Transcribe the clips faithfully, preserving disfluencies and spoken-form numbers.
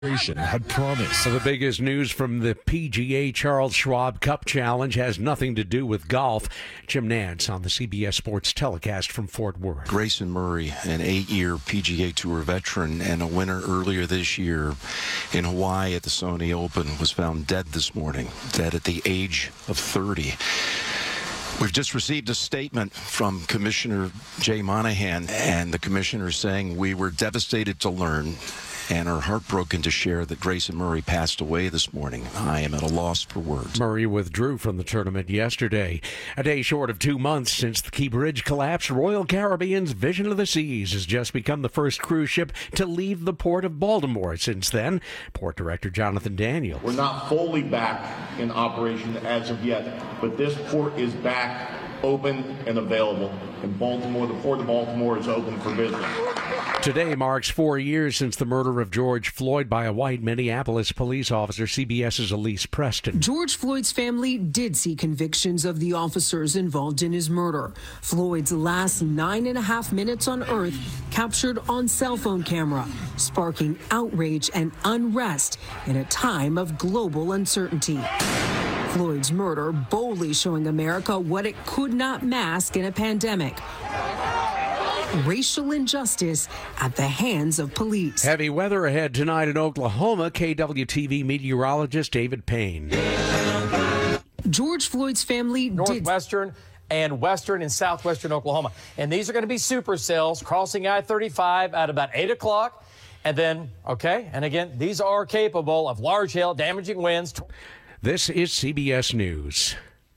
had promised. So the biggest news from the P G A Charles Schwab Cup Challenge has nothing to do with golf. Jim Nantz on the C B S Sports telecast from Fort Worth. Grayson Murray, an eight-year P G A Tour veteran and a winner earlier this year in Hawaii at the Sony Open, was found dead this morning, dead at the age of thirty. We've just received a statement from Commissioner Jay Monahan, and the commissioner is saying, we were devastated to learn and are heartbroken to share that Grayson Murray passed away this morning. I am at a loss for words. Murray withdrew from the tournament yesterday. A day short of two months since the Key Bridge collapse, Royal Caribbean's Vision of the Seas has just become the first cruise ship to leave the port of Baltimore. Since then, Port Director Jonathan Daniel. We're not fully back in operation as of yet, but this port is back, open and available. In Baltimore, the Port of Baltimore is open for business. Today marks four years since the murder of George Floyd by a white Minneapolis police officer. CBS's Elise Preston. George Floyd's family did see convictions of the officers involved in his murder. Floyd's last nine and a half minutes on Earth captured on cell phone camera, sparking outrage and unrest in a time of global uncertainty. Floyd's murder boldly showing America what it could not mask in a pandemic. Racial injustice at the hands of police. Heavy weather ahead tonight in Oklahoma. K W T V meteorologist David Payne. George Floyd's family Northwestern did... and western and southwestern Oklahoma. And these are going to be supercells crossing I thirty-five at about eight o'clock. And then, okay, and again, these are capable of large hail, damaging winds. This is C B S News.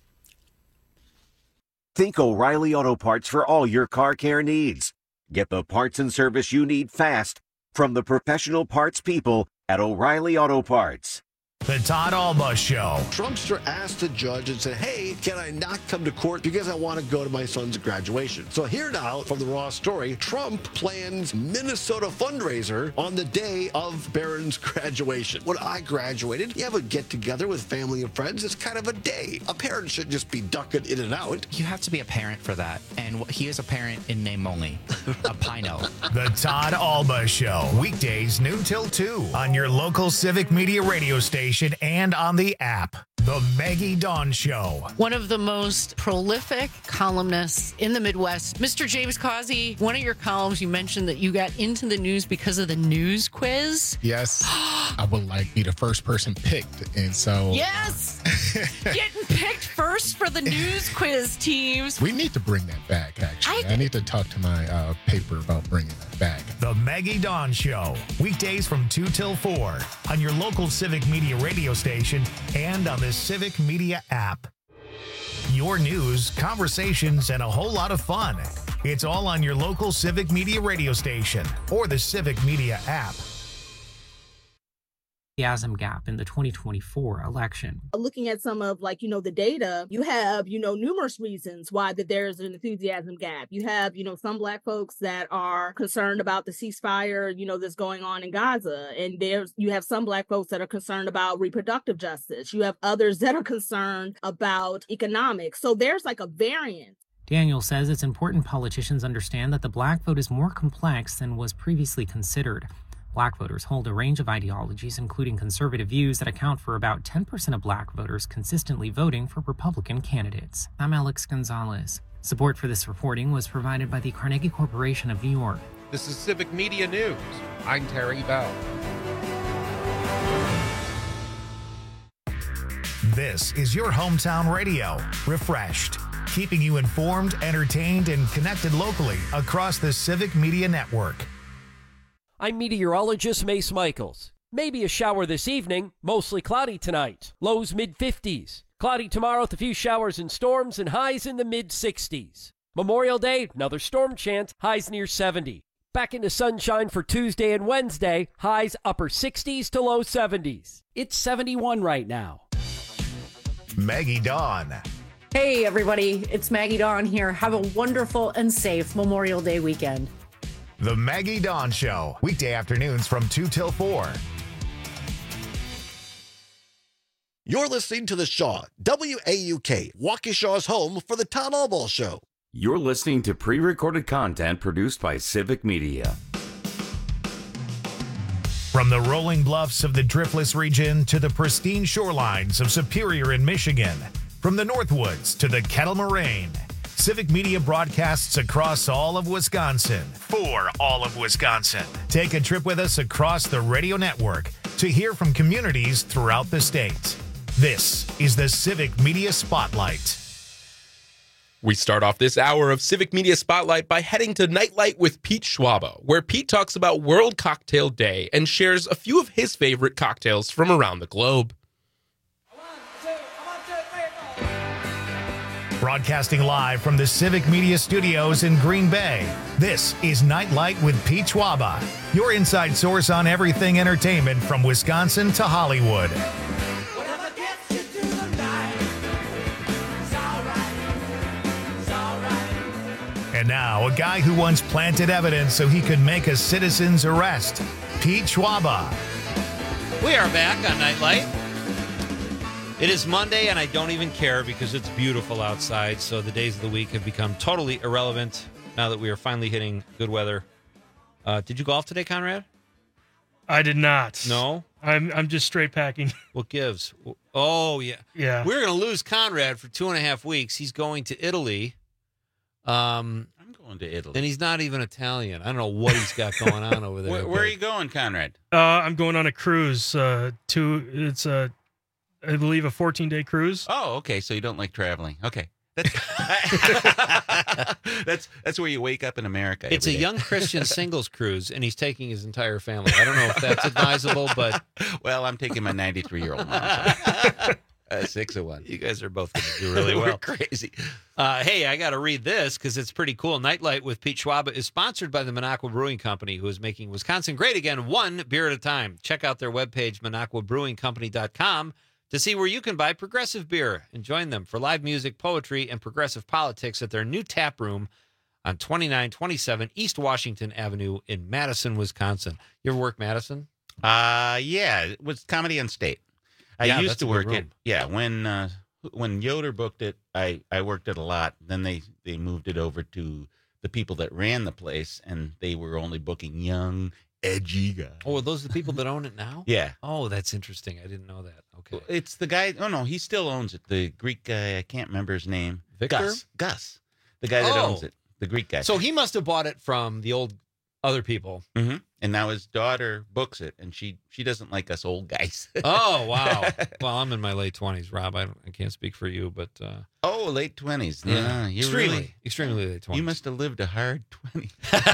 Think O'Reilly Auto Parts for all your car care needs. Get the parts and service you need fast from the professional parts people at O'Reilly Auto Parts. The Todd Alba Show. Trumpster asked the judge and said, hey, can I not come to court because I want to go to my son's graduation? So here now from the Raw story, Trump plans Minnesota fundraiser on the day of Barron's graduation. When I graduated, you have a get-together with family and friends. It's kind of a day. A parent should just be ducking in and out. You have to be a parent for that. And he is a parent in name only. A Pino. The Todd Alba Show. Weekdays noon till two on your local Civic Media radio station and on the app. The Maggie Dawn Show. One of the most prolific columnists in the Midwest, Mister James Causey. One of your columns, you mentioned that you got into the news because of the news quiz. Yes. I would like be the first person picked. And so. Yes. Getting picked first for the news quiz teams. We need to bring that back, actually. I, I need to talk to my uh, paper about bringing that back. The Maggie Dawn Show. Weekdays from two till four on your local Civic Media radio station and on the Civic Media app. Your news, conversations, and a whole lot of fun. It's all on your local Civic Media radio station or the Civic Media app. Enthusiasm gap in the twenty twenty-four election. Looking at some of like, you know, the data, you have, you know, numerous reasons why that there's an enthusiasm gap. You have, you know, some Black folks that are concerned about the ceasefire, you know, that's going on in Gaza. And there's, you have some Black folks that are concerned about reproductive justice. You have others that are concerned about economics. So there's like a variance. Daniel says it's important politicians understand that the Black vote is more complex than was previously considered. Black voters hold a range of ideologies, including conservative views that account for about ten percent of Black voters consistently voting for Republican candidates. I'm Alex Gonzalez. Support for this reporting was provided by the Carnegie Corporation of New York. This is Civic Media News. I'm Terry Bell. This is your hometown radio, refreshed, keeping you informed, entertained, and connected locally across the Civic Media Network. I'm meteorologist Mace Michaels. Maybe a shower this evening, mostly cloudy tonight. Lows mid fifties. Cloudy tomorrow with a few showers and storms and highs in the mid sixties. Memorial Day, another storm chance, highs near seventy. Back into sunshine for Tuesday and Wednesday, highs upper sixties to low seventies. It's seventy-one right now. Maggie Dawn. Hey everybody, it's Maggie Dawn here. Have a wonderful and safe Memorial Day weekend. The Maggie Dawn Show, weekday afternoons from two till four. You're listening to The Shaw, W A U K, Waukesha's home for the Todd Alba Show. You're listening to pre-recorded content produced by Civic Media. From the rolling bluffs of the Driftless region to the pristine shorelines of Superior in Michigan, from the Northwoods to the Kettle Moraine, Civic Media broadcasts across all of Wisconsin for all of Wisconsin. Take a trip with us across the radio network to hear from communities throughout the state. This is the Civic Media Spotlight. We start off this hour of Civic Media Spotlight by heading to Nightlight with Pete Schwaba, where Pete talks about World Cocktail Day and shares a few of his favorite cocktails from around the globe. Broadcasting live from the Civic Media Studios in Green Bay, this is Nightlight with Pete Schwaba, your inside source on everything entertainment from Wisconsin to Hollywood. And now, a guy who once planted evidence so he could make a citizen's arrest, Pete Schwaba. We are back on Nightlight. It is Monday, and I don't even care because it's beautiful outside, so the days of the week have become totally irrelevant now that we are finally hitting good weather. Uh, did you golf today, Conrad? I did not. No? I'm I'm just straight packing. What gives? Oh, yeah. Yeah. We're going to lose Conrad for two and a half weeks. He's going to Italy. Um, I'm going to Italy. And he's not even Italian. I don't know what he's got going on over there. Where, where are you going, Conrad? Uh, I'm going on a cruise. Uh, to it's a, I believe, a fourteen-day cruise. Oh, okay. So you don't like traveling? Okay, that's that's that's where you wake up in America. It's a day. young Christian singles cruise, and he's taking his entire family. I don't know if that's advisable, but well, I'm taking my ninety-three-year-old mom. So. Uh, six of one. You guys are both going to do really well. We're crazy. Uh, hey, I got to read this because it's pretty cool. Nightlight with Pete Schwaba is sponsored by the Minocqua Brewing Company, who is making Wisconsin great again, one beer at a time. Check out their webpage, minocqua brewing company dot com, to see where you can buy progressive beer and join them for live music, poetry, and progressive politics at their new tap room on twenty-nine twenty-seven East Washington Avenue in Madison, Wisconsin. You ever work Madison? Uh, yeah, it was Comedy on State. I Yeah, used that's to a good work room. it. Yeah, when uh, when Yoder booked it, I, I worked it a lot. Then they, they moved it over to the people that ran the place, and they were only booking young, edgy guys. Oh, are those the people that own it now? Yeah. Oh, that's interesting. I didn't know that. Okay. It's the guy. Oh, no, he still owns it. The Greek guy, I can't remember his name. Victor? Gus. Gus. The guy that Oh. owns it. The Greek guy. So he must have bought it from the old other people. hmm And now his daughter books it, and she she doesn't like us old guys. Oh, wow. Well, I'm in my late twenties, Rob. I, don't, I can't speak for you, but... Uh, oh, late twenties. Yeah. Yeah, you Extremely, really, extremely late twenties. You must have lived a hard twenty.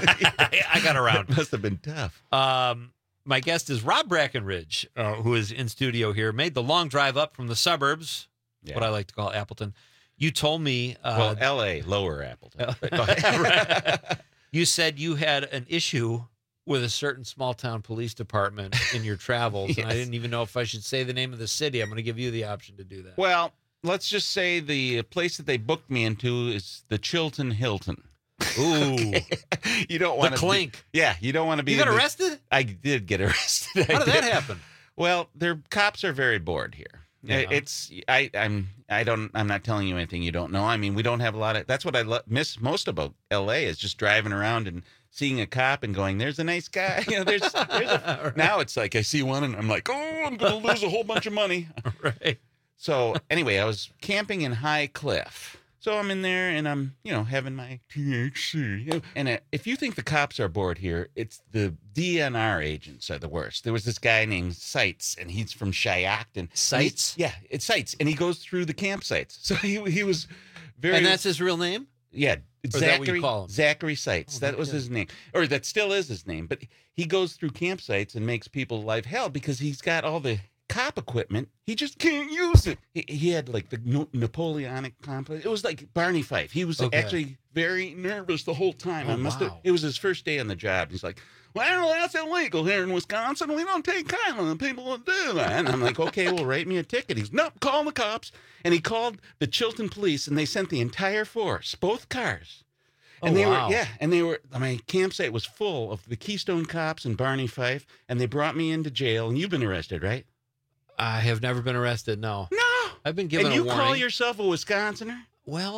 I got around. It must have been tough. Um, my guest is Rob Brackenridge, uh, who is in studio here. Made the long drive up from the suburbs, Yeah. what I like to call Appleton. You told me... Uh, Well, L A, lower Appleton. Right. You said you had an issue with a certain small town police department in your travels, and I Yes. didn't even know if I should say the name of the city. I'm going to give you the option to do that. Well, let's just say the place that they booked me into is the Chilton Hilton. Ooh. You don't The want to clink. Be, yeah, you don't want to be. You got in the- arrested? I did get arrested. How I did that happen? Well, their cops are very bored here. Yeah. It's I I'm I don't I'm not telling you anything you don't know. I mean, we don't have a lot of. That's what I lo- miss most about L A is just driving around and seeing a cop and going, "There's a nice guy." You know, there's, there's a, Right. now it's like I see one and I'm like, "Oh, I'm going to lose a whole bunch of money." Right. So anyway, I was camping in High Cliff. So I'm in there and I'm, you know, having my T H C. And uh, if you think the cops are bored here, it's the D N R agents are the worst. There was this guy named Seitz, and he's from Shiocton. Seitz? Yeah, it's Seitz, and he goes through the campsites. So he he was very. And that's his real name? Yeah, Or is that what you Zachary call him? Zachary Seitz. Oh, that no was kidding. his name, or that still is his name. But he goes through campsites and makes people life hell because he's got all the cop equipment. He just can't use it. He, he had like the no- Napoleonic complex. It was like Barney Fife. He was Okay. actually very nervous the whole time. Oh, I must have. wow. It was his first day on the job. He's like, "Well, that's illegal here in Wisconsin. We don't take kindly on people who do that." And I'm like, "Okay, well, write me a ticket." He's, "Nope, call the cops." And he called the Chilton police, and they sent the entire force, both cars. And Oh, they wow. were, yeah, and they were, my campsite was full of the Keystone Cops and Barney Fife, and they brought me into jail. And you've been arrested, right? I have never been arrested, no. No. I've been given and you a warning. call yourself a Wisconsinner? Well,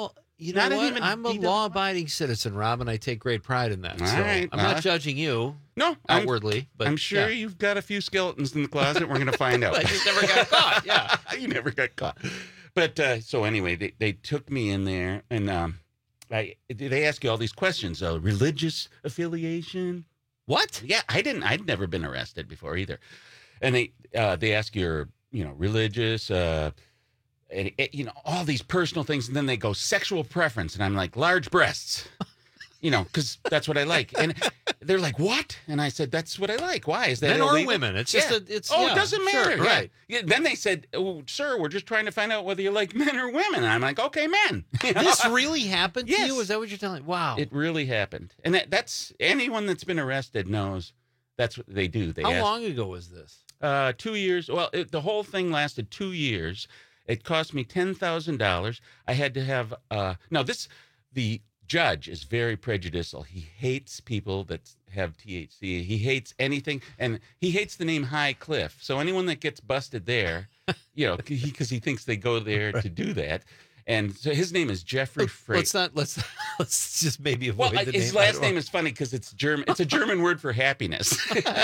You know Not what? even I'm a D W I. law-abiding citizen, Rob, and I take great pride in that. All so right, I'm well, not judging you. No, I'm- outwardly, but I'm sure yeah. you've got a few skeletons in the closet. We're going to find out. I just never got caught. Yeah, you never got caught. But uh, so anyway, they, they took me in there, and um, I they ask you all these questions: uh, religious affiliation. What? Yeah, I didn't. I'd never been arrested before either. And they uh, they ask your you know religious. Uh, and, it, you know all these personal things, and then they go sexual preference, and I'm like large breasts. You know, because that's what I like. And they're like, what? And I said, that's what I like. Why? Is that Men or illegal? women? It's just Yeah. a- it's- oh, yeah, it doesn't sure, matter. Yeah. right. Yeah. Then they said, oh, sir, we're just trying to find out whether you like men or women. And I'm like, okay, men. You know? This really happened to Yes. you? Is that what you're telling me? Wow. It really happened. And that, that's anyone that's been arrested knows that's what they do. They How ask, long ago was this? Uh, two years. Well, it, the whole thing lasted two years. It cost me ten thousand dollars. I had to have, uh, now this, the judge is very prejudicial. He hates people that have T H C. He hates anything, and he hates the name High Cliff. So anyone that gets busted there, you know, because he, he thinks they go there to do that. And so his name is Jeffrey Frey. Let's not. Let's let's just maybe avoid Well, the his name. I last don't- name is funny because it's German. It's a German word for happiness.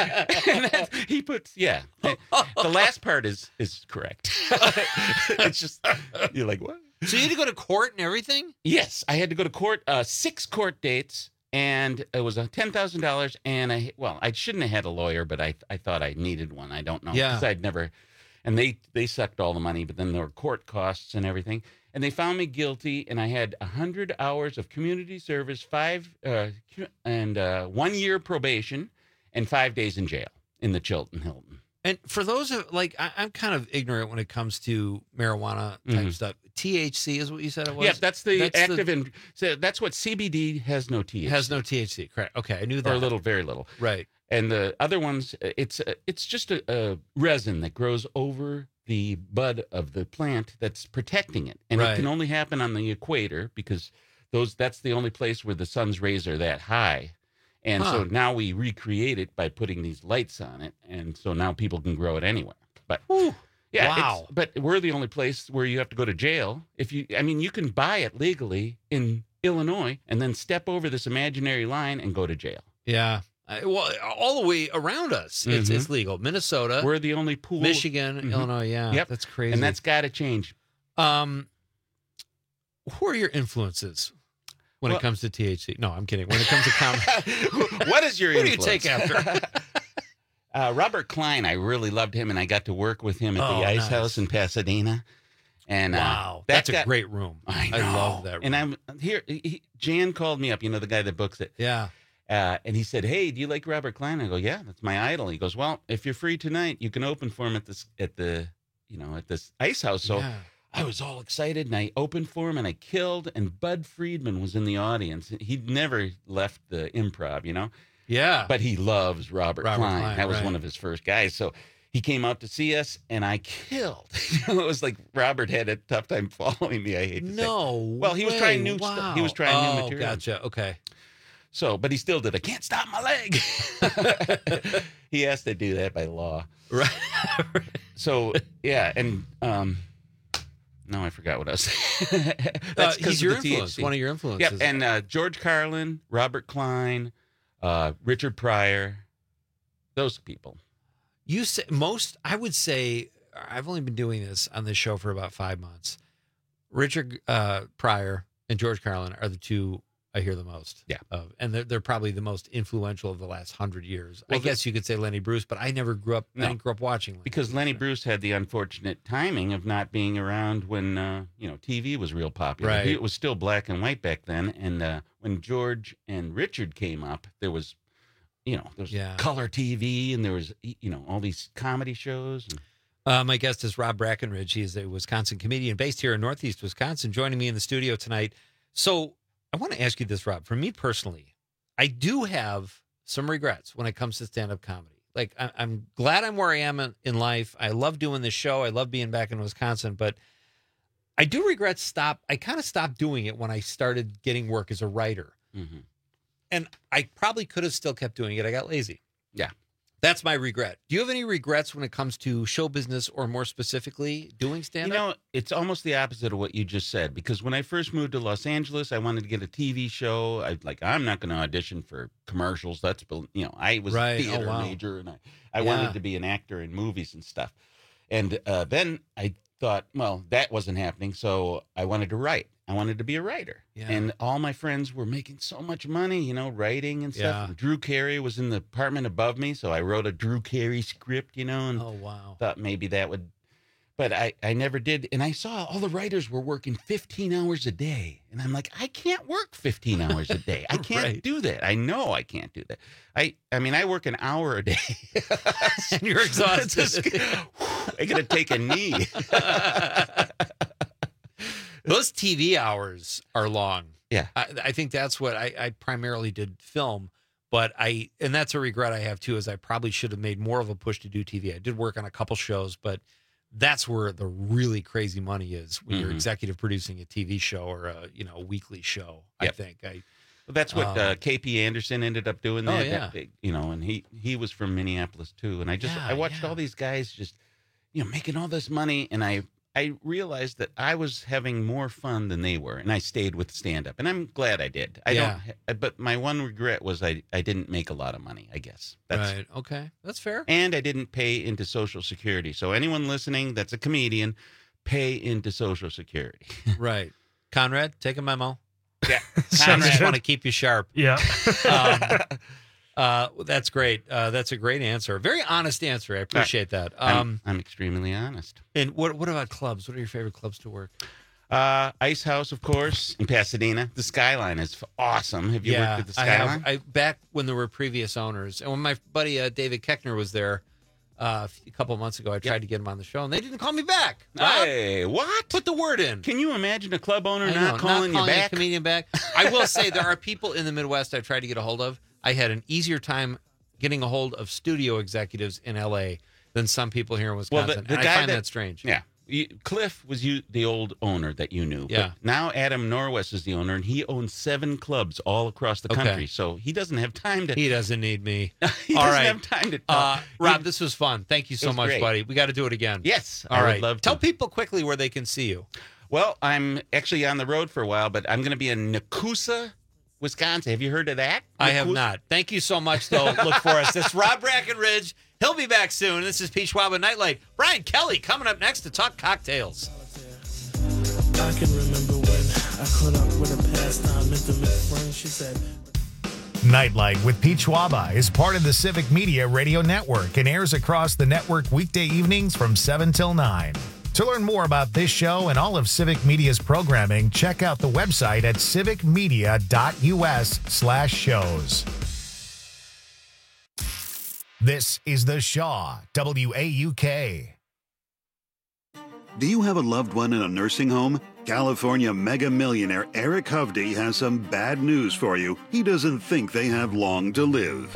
And that, he puts, yeah. The last part is is correct. It's just you're like, what? So you had to go to court and everything? Yes, I had to go to court. Uh, six court dates, and it was uh, ten thousand dollars. And I, well, I shouldn't have had a lawyer, but I, I thought I needed one. I don't know, Yeah. because I'd never. And they they sucked all the money, but then there were court costs and everything. And they found me guilty, and I had a hundred hours of community service, five uh, cu- and uh, one year probation, and five days in jail in the Chilton Hilton. And for those of like, I, I'm kind of ignorant when it comes to marijuana type Mhm. stuff. T H C is what you said it was. Yeah, that's the active and so that's what C B D has no T H C. Has no T H C. Correct. Okay, I knew that. Or a little, very little. Right. And the other ones, uh, it's uh, it's just a, a resin that grows over the bud of the plant that's protecting it, and Right. it can only happen on the equator because those that's the only place where the sun's rays are that high. And so Huh. now we recreate it by putting these lights on it, and so now people can grow it anywhere. But yeah, it's- Wow. but we're the only place where you have to go to jail if you. I mean, you can buy it legally in Illinois and then step over this imaginary line and go to jail. Yeah. I, well, all the way around us, it's Mhm. it's legal. Minnesota, We're the only pool. Michigan, Mhm. Illinois. Yeah, Yep. that's crazy. And that's got to change. um, who are your influences when Well- it comes to T H C? No, I'm kidding. When it comes to comedy, What is your Who do you influence? take after? uh, Robert Klein. I really loved him, and I got to work with him at Oh, the Ice nice. House in Pasadena. And uh, Wow, that that's a got- great room. I, I know. love that And I'm here. He, Jan called me up. You know, the guy that books it. Yeah. Uh, and he said, "Hey, do you like Robert Klein?" I go, "Yeah, that's my idol." He goes, "Well, if you're free tonight, you can open for him at this at the, you know, at this Ice House." So Yeah. I was all excited, and I opened for him, and I killed. And Bud Friedman was in the audience. He'd never left the improv, you know. Yeah. But he loves Robert, Robert Klein. Klein, That was right. one of his first guys. So he came out to see us, and I killed. You know, it was like Robert had a tough time following me. I hate to say. No. Well, he was way. trying new Wow. stuff. He was trying oh, new material. Gotcha. Okay. So, but he still did. I can't stop my leg. He has to do that by law. Right. So, yeah, and um, no, I forgot what I was saying. Uh, 'cause he's of your the T H C. influence. One of your influences. Yep, and uh, George Carlin, Robert Klein, uh, Richard Pryor, those people. You say most, I would say, I've only been doing this on this show for about five months. Richard uh, Pryor and George Carlin are the two I hear the most. Yeah. Of, and they're, they're probably the most influential of the last hundred years. I Well, the- guess you could say Lenny Bruce, but I never grew up, No. I didn't grow up watching Lenny. Because Lenny Bruce had the unfortunate timing of not being around when uh, you know T V was real popular. Right. It was still black and white back then, and uh, when George and Richard came up, there was, you know, there was Yeah. color T V, and there was you know all these comedy shows. And, Uh, my guest is Rob Brackenridge. He is a Wisconsin comedian based here in Northeast Wisconsin, joining me in the studio tonight. So I want to ask you this, Rob. For me personally, I do have some regrets when it comes to stand-up comedy. Like, I, I'm glad I'm where I am in, in life. I love doing this show. I love being back in Wisconsin, but I do regret stop. I kind of stopped doing it when I started getting work as a writer. Mhm. And I probably could have still kept doing it. I got lazy. Yeah. That's my regret. Do you have any regrets when it comes to show business or more specifically doing stand-up? You know, it's almost the opposite of what you just said, because when I first moved to Los Angeles, I wanted to get a T V show. I like, I'm not going to audition for commercials. That's, you know, I was Right. a theater Oh, wow. major, and I, I Yeah. wanted to be an actor in movies and stuff. And uh, then I thought, well, that wasn't happening, so I wanted to write. I wanted to be a writer. Yeah. And all my friends were making so much money, you know, writing and stuff. Yeah. And Drew Carey was in the apartment above me, so I wrote a Drew Carey script, you know, and Oh, wow. thought maybe that would, but I, I never did. And I saw all the writers were working fifteen hours a day. And I'm like, I can't work fifteen hours a day. I can't Right. do that. I know I can't do that. I, I mean, I work an hour a day. And you're exhausted. Just- I got to take a knee. Those T V hours are long. Yeah. I, I think that's what I, I primarily did film, but I, and that's a regret I have too, is I probably should have made more of a push to do T V. I did work on a couple shows, but that's where the really crazy money is when you're Mhm. executive producing a T V show or a, you know, a weekly show. I Yep. think I, That's what Um, uh, K P Anderson ended up doing. Oh, That, yeah. that big, you know, and he he was from Minneapolis too. And I just Yeah, I watched yeah. all these guys just, you know, making all this money, and I I realized that I was having more fun than they were, and I stayed with stand up, and I'm glad I did. I Yeah. don't, but my one regret was I I didn't make a lot of money. I guess that's right. Okay. That's fair. and I didn't pay into Social Security. So anyone listening that's a comedian, pay into Social Security. Right. Conrad, take a memo. Yeah, I just Conrad. want to keep you sharp. Yeah. um, uh, that's great. Uh, that's a great answer. Very honest answer. I appreciate that. Um, I'm, I'm extremely honest. and what what about clubs? What are your favorite clubs to work? Uh, Ice House, of course, in Pasadena. The Skyline is f- awesome. Have you yeah, worked at the I Skyline? have. I back when there were previous owners, and when my buddy uh, David Keckner was there uh, a couple of months ago, I tried to get him on the show, and they didn't call me back. Rob, Hey, what? put the word in. Can you imagine a club owner I not, know, calling not you back? a comedian back. I will say there are people in the Midwest I tried to get a hold of. I had an easier time getting a hold of studio executives in L A than some people here in Well, Wisconsin. the, the and guy I find that, that strange. Yeah. You, Cliff was you, the old owner that you knew. Yeah. But now Adam Norwest is the owner, and he owns seven clubs all across the Okay. country. So he doesn't have time to. He doesn't need me. he All doesn't right. have time to talk. Uh, Rob, He- this was fun. Thank you so was much, great. buddy. We got to do it again. Yes, All I right. would love to. Tell people quickly where they can see you. Well, I'm actually on the road for a while, but I'm going to be in Nakusa, Wisconsin. Have you heard of that? I have Nakusa? not. Thank you so much, though. Look for us. This is Rob Brackenridge. He'll be back soon. This is Pete Schwab at Nightlight. Brian Kelly coming up next to talk cocktails. I can remember when I caught up with a pastime intimate friend. She said, Nightlight with Pete Schwaba is part of the Civic Media Radio Network and airs across the network weekday evenings from seven till nine. To learn more about this show and all of Civic Media's programming, check out the website at civicmedia.us slash shows. This is The Shaw, W A U K. Do you have a loved one in a nursing home? California mega millionaire Eric Hovde has some bad news for you. He doesn't think they have long to live.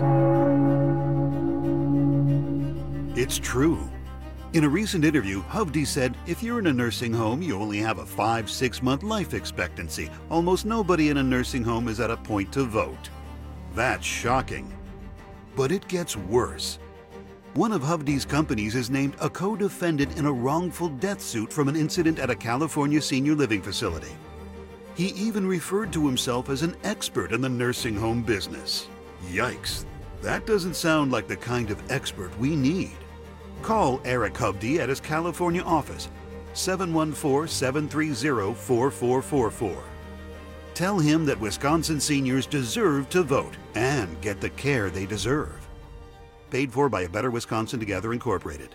It's true. In a recent interview, Hovde said, if you're in a nursing home, you only have a five, six month life expectancy. Almost nobody in a nursing home is at a point to vote. That's shocking. But it gets worse. One of Hovde's companies is named a co-defendant in a wrongful death suit from an incident at a California senior living facility. He even referred to himself as an expert in the nursing home business. Yikes, that doesn't sound like the kind of expert we need. Call Eric Hovde at his California office, seven one four, seven three zero, four four four four. Tell him that Wisconsin seniors deserve to vote and get the care they deserve. Paid for by A Better Wisconsin Together Incorporated.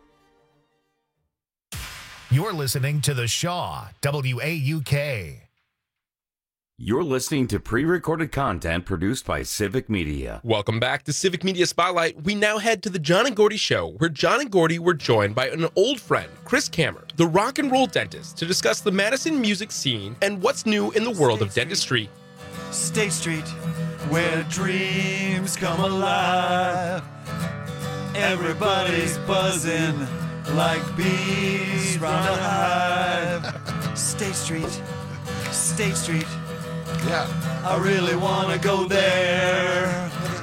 You're listening to The Shaw, W A U K. You're listening to pre-recorded content produced by Civic Media. Welcome back to Civic Media Spotlight. We now head to the John and Gordy Show, where John and Gordy were joined by an old friend, Chris Kammer, the rock and roll dentist, to discuss the Madison music scene and what's new in the world of dentistry. State Street, where dreams come alive. Everybody's buzzing like bees round a hive. State Street, State Street. Yeah. I really want to go there.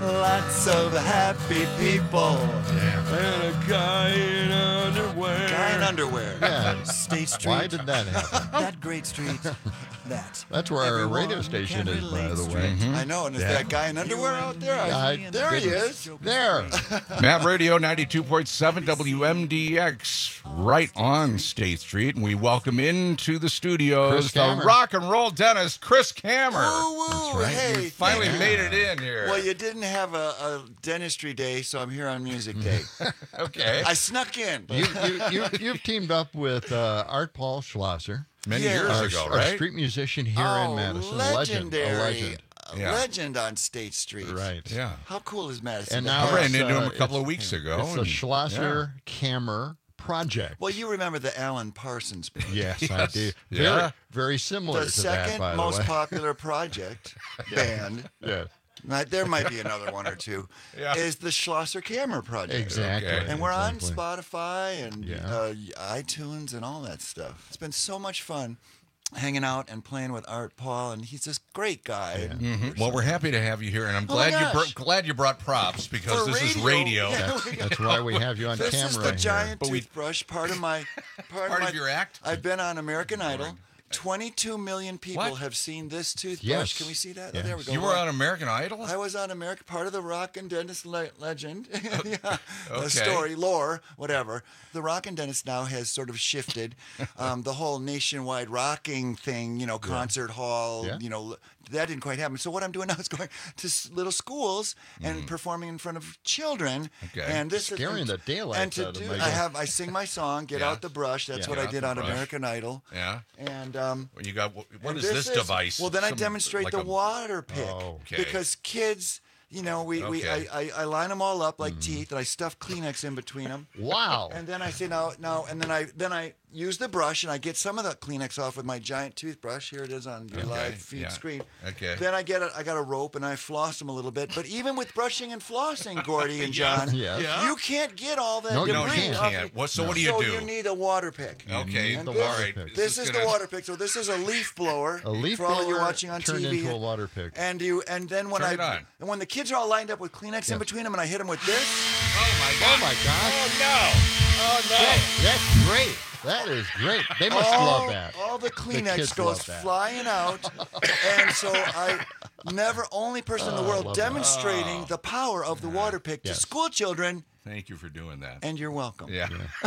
Lots of happy people. Yeah. And a guy in underwear. Guy in underwear. Yeah. State Street. Why did that happen? That great street. That. That's where our Everyone radio station can is, by relate the street. way. I know, and is Yeah. that guy in underwear out there? I, I there he didn't- is. There. Mad Radio ninety-two point seven W M D X, right on State Street. And we welcome into the studios Chris the Kammer. rock and roll dentist, Chris Kammer. Woo, woo, hey. You finally yeah. made it in here. Well, you didn't have a, a dentistry day, so I'm here on music day. Okay. I snuck in. You, you, you, you've teamed up with uh, Art Paul Schlosser. Many Yeah. years our, ago, our right? street musician here oh, in Madison. legendary. A legend. A legend. A Yeah. legend on State Street. Right. Yeah. How cool is Madison? And to now I ran it's, into him uh, a couple of it's- weeks ago. It's the and- Schlosser Kammer Project. Well, you remember the Alan Parsons project. Yes, I Yes. do. Yeah. Very, very similar The to that, second by most the way. popular project band, Yeah, might- there might be another one or two, Yeah. is the Schlosser Kammer project. exactly. Okay. And we're on exactly. Spotify and Yeah. uh, iTunes and all that stuff. It's been so much fun hanging out and playing with Art Paul, and he's this great guy. Yeah. Mhm. Well, we're happy to have you here, and I'm Oh my glad you gosh. br- glad you brought props because For this is radio. radio. Yeah. That's, that's why we have you on This camera is the right here. giant But we- toothbrush, part of my part, Part of, of my, your act? I've been on American Idol. twenty-two million people What? have seen this toothbrush. Yes. Can we see that? Yeah. Oh, there we go. You were on American Idol? I was on American, part of the rock and dentist le- legend. yeah. Okay. The story, lore, whatever. The rock and dentist now has sort of shifted. Um, the whole nationwide rocking thing, you know, concert hall, Yeah. you know, that didn't quite happen. So what I'm doing now is going to s- little schools and performing in front of children. Okay. And this Scaring is, the daylights And to out of do, my I God. have, I sing my song, Get Yeah. Out the Brush. That's Yeah. what Get I Out did the on Brush. American Idol. Yeah. And um, Well, you got what and is this device? Well, then I Some- demonstrate like the a- water pick Oh, okay. because kids, you know, we, we Okay. I, I, I line them all up like teeth, and I stuff Kleenex in between them. Wow. And then I say now, now, and then I then I use the brush and I get some of the Kleenex off with my giant toothbrush. Here it is on your Okay, live feed yeah. screen. Okay. Then I get a, I got a rope and I floss them a little bit. But even with brushing and flossing, Gordy and John, Yeah. Yeah. you can't get all that No, you debris. No, you off can't. it. What? So what do you so do? you need a water pick. Okay. And the this, water pick. This is the gonna- water pick. So this is a leaf blower. A leaf for all of you blower watching on turned T V. into a water pick. And you and then when Turn it I on. and when the kids are all lined up with Kleenex in Yeah. between them, and I hit them with this. Oh my God! Oh my gosh. Oh no! Oh no! That, that's great. That is great. They must all, love that. All the Kleenex kids goes love that. flying out, and so I never only person in the Oh, I world love that. demonstrating Oh. the power of the water pick Yes. to school children. Thank you for doing that. And you're welcome. Yeah.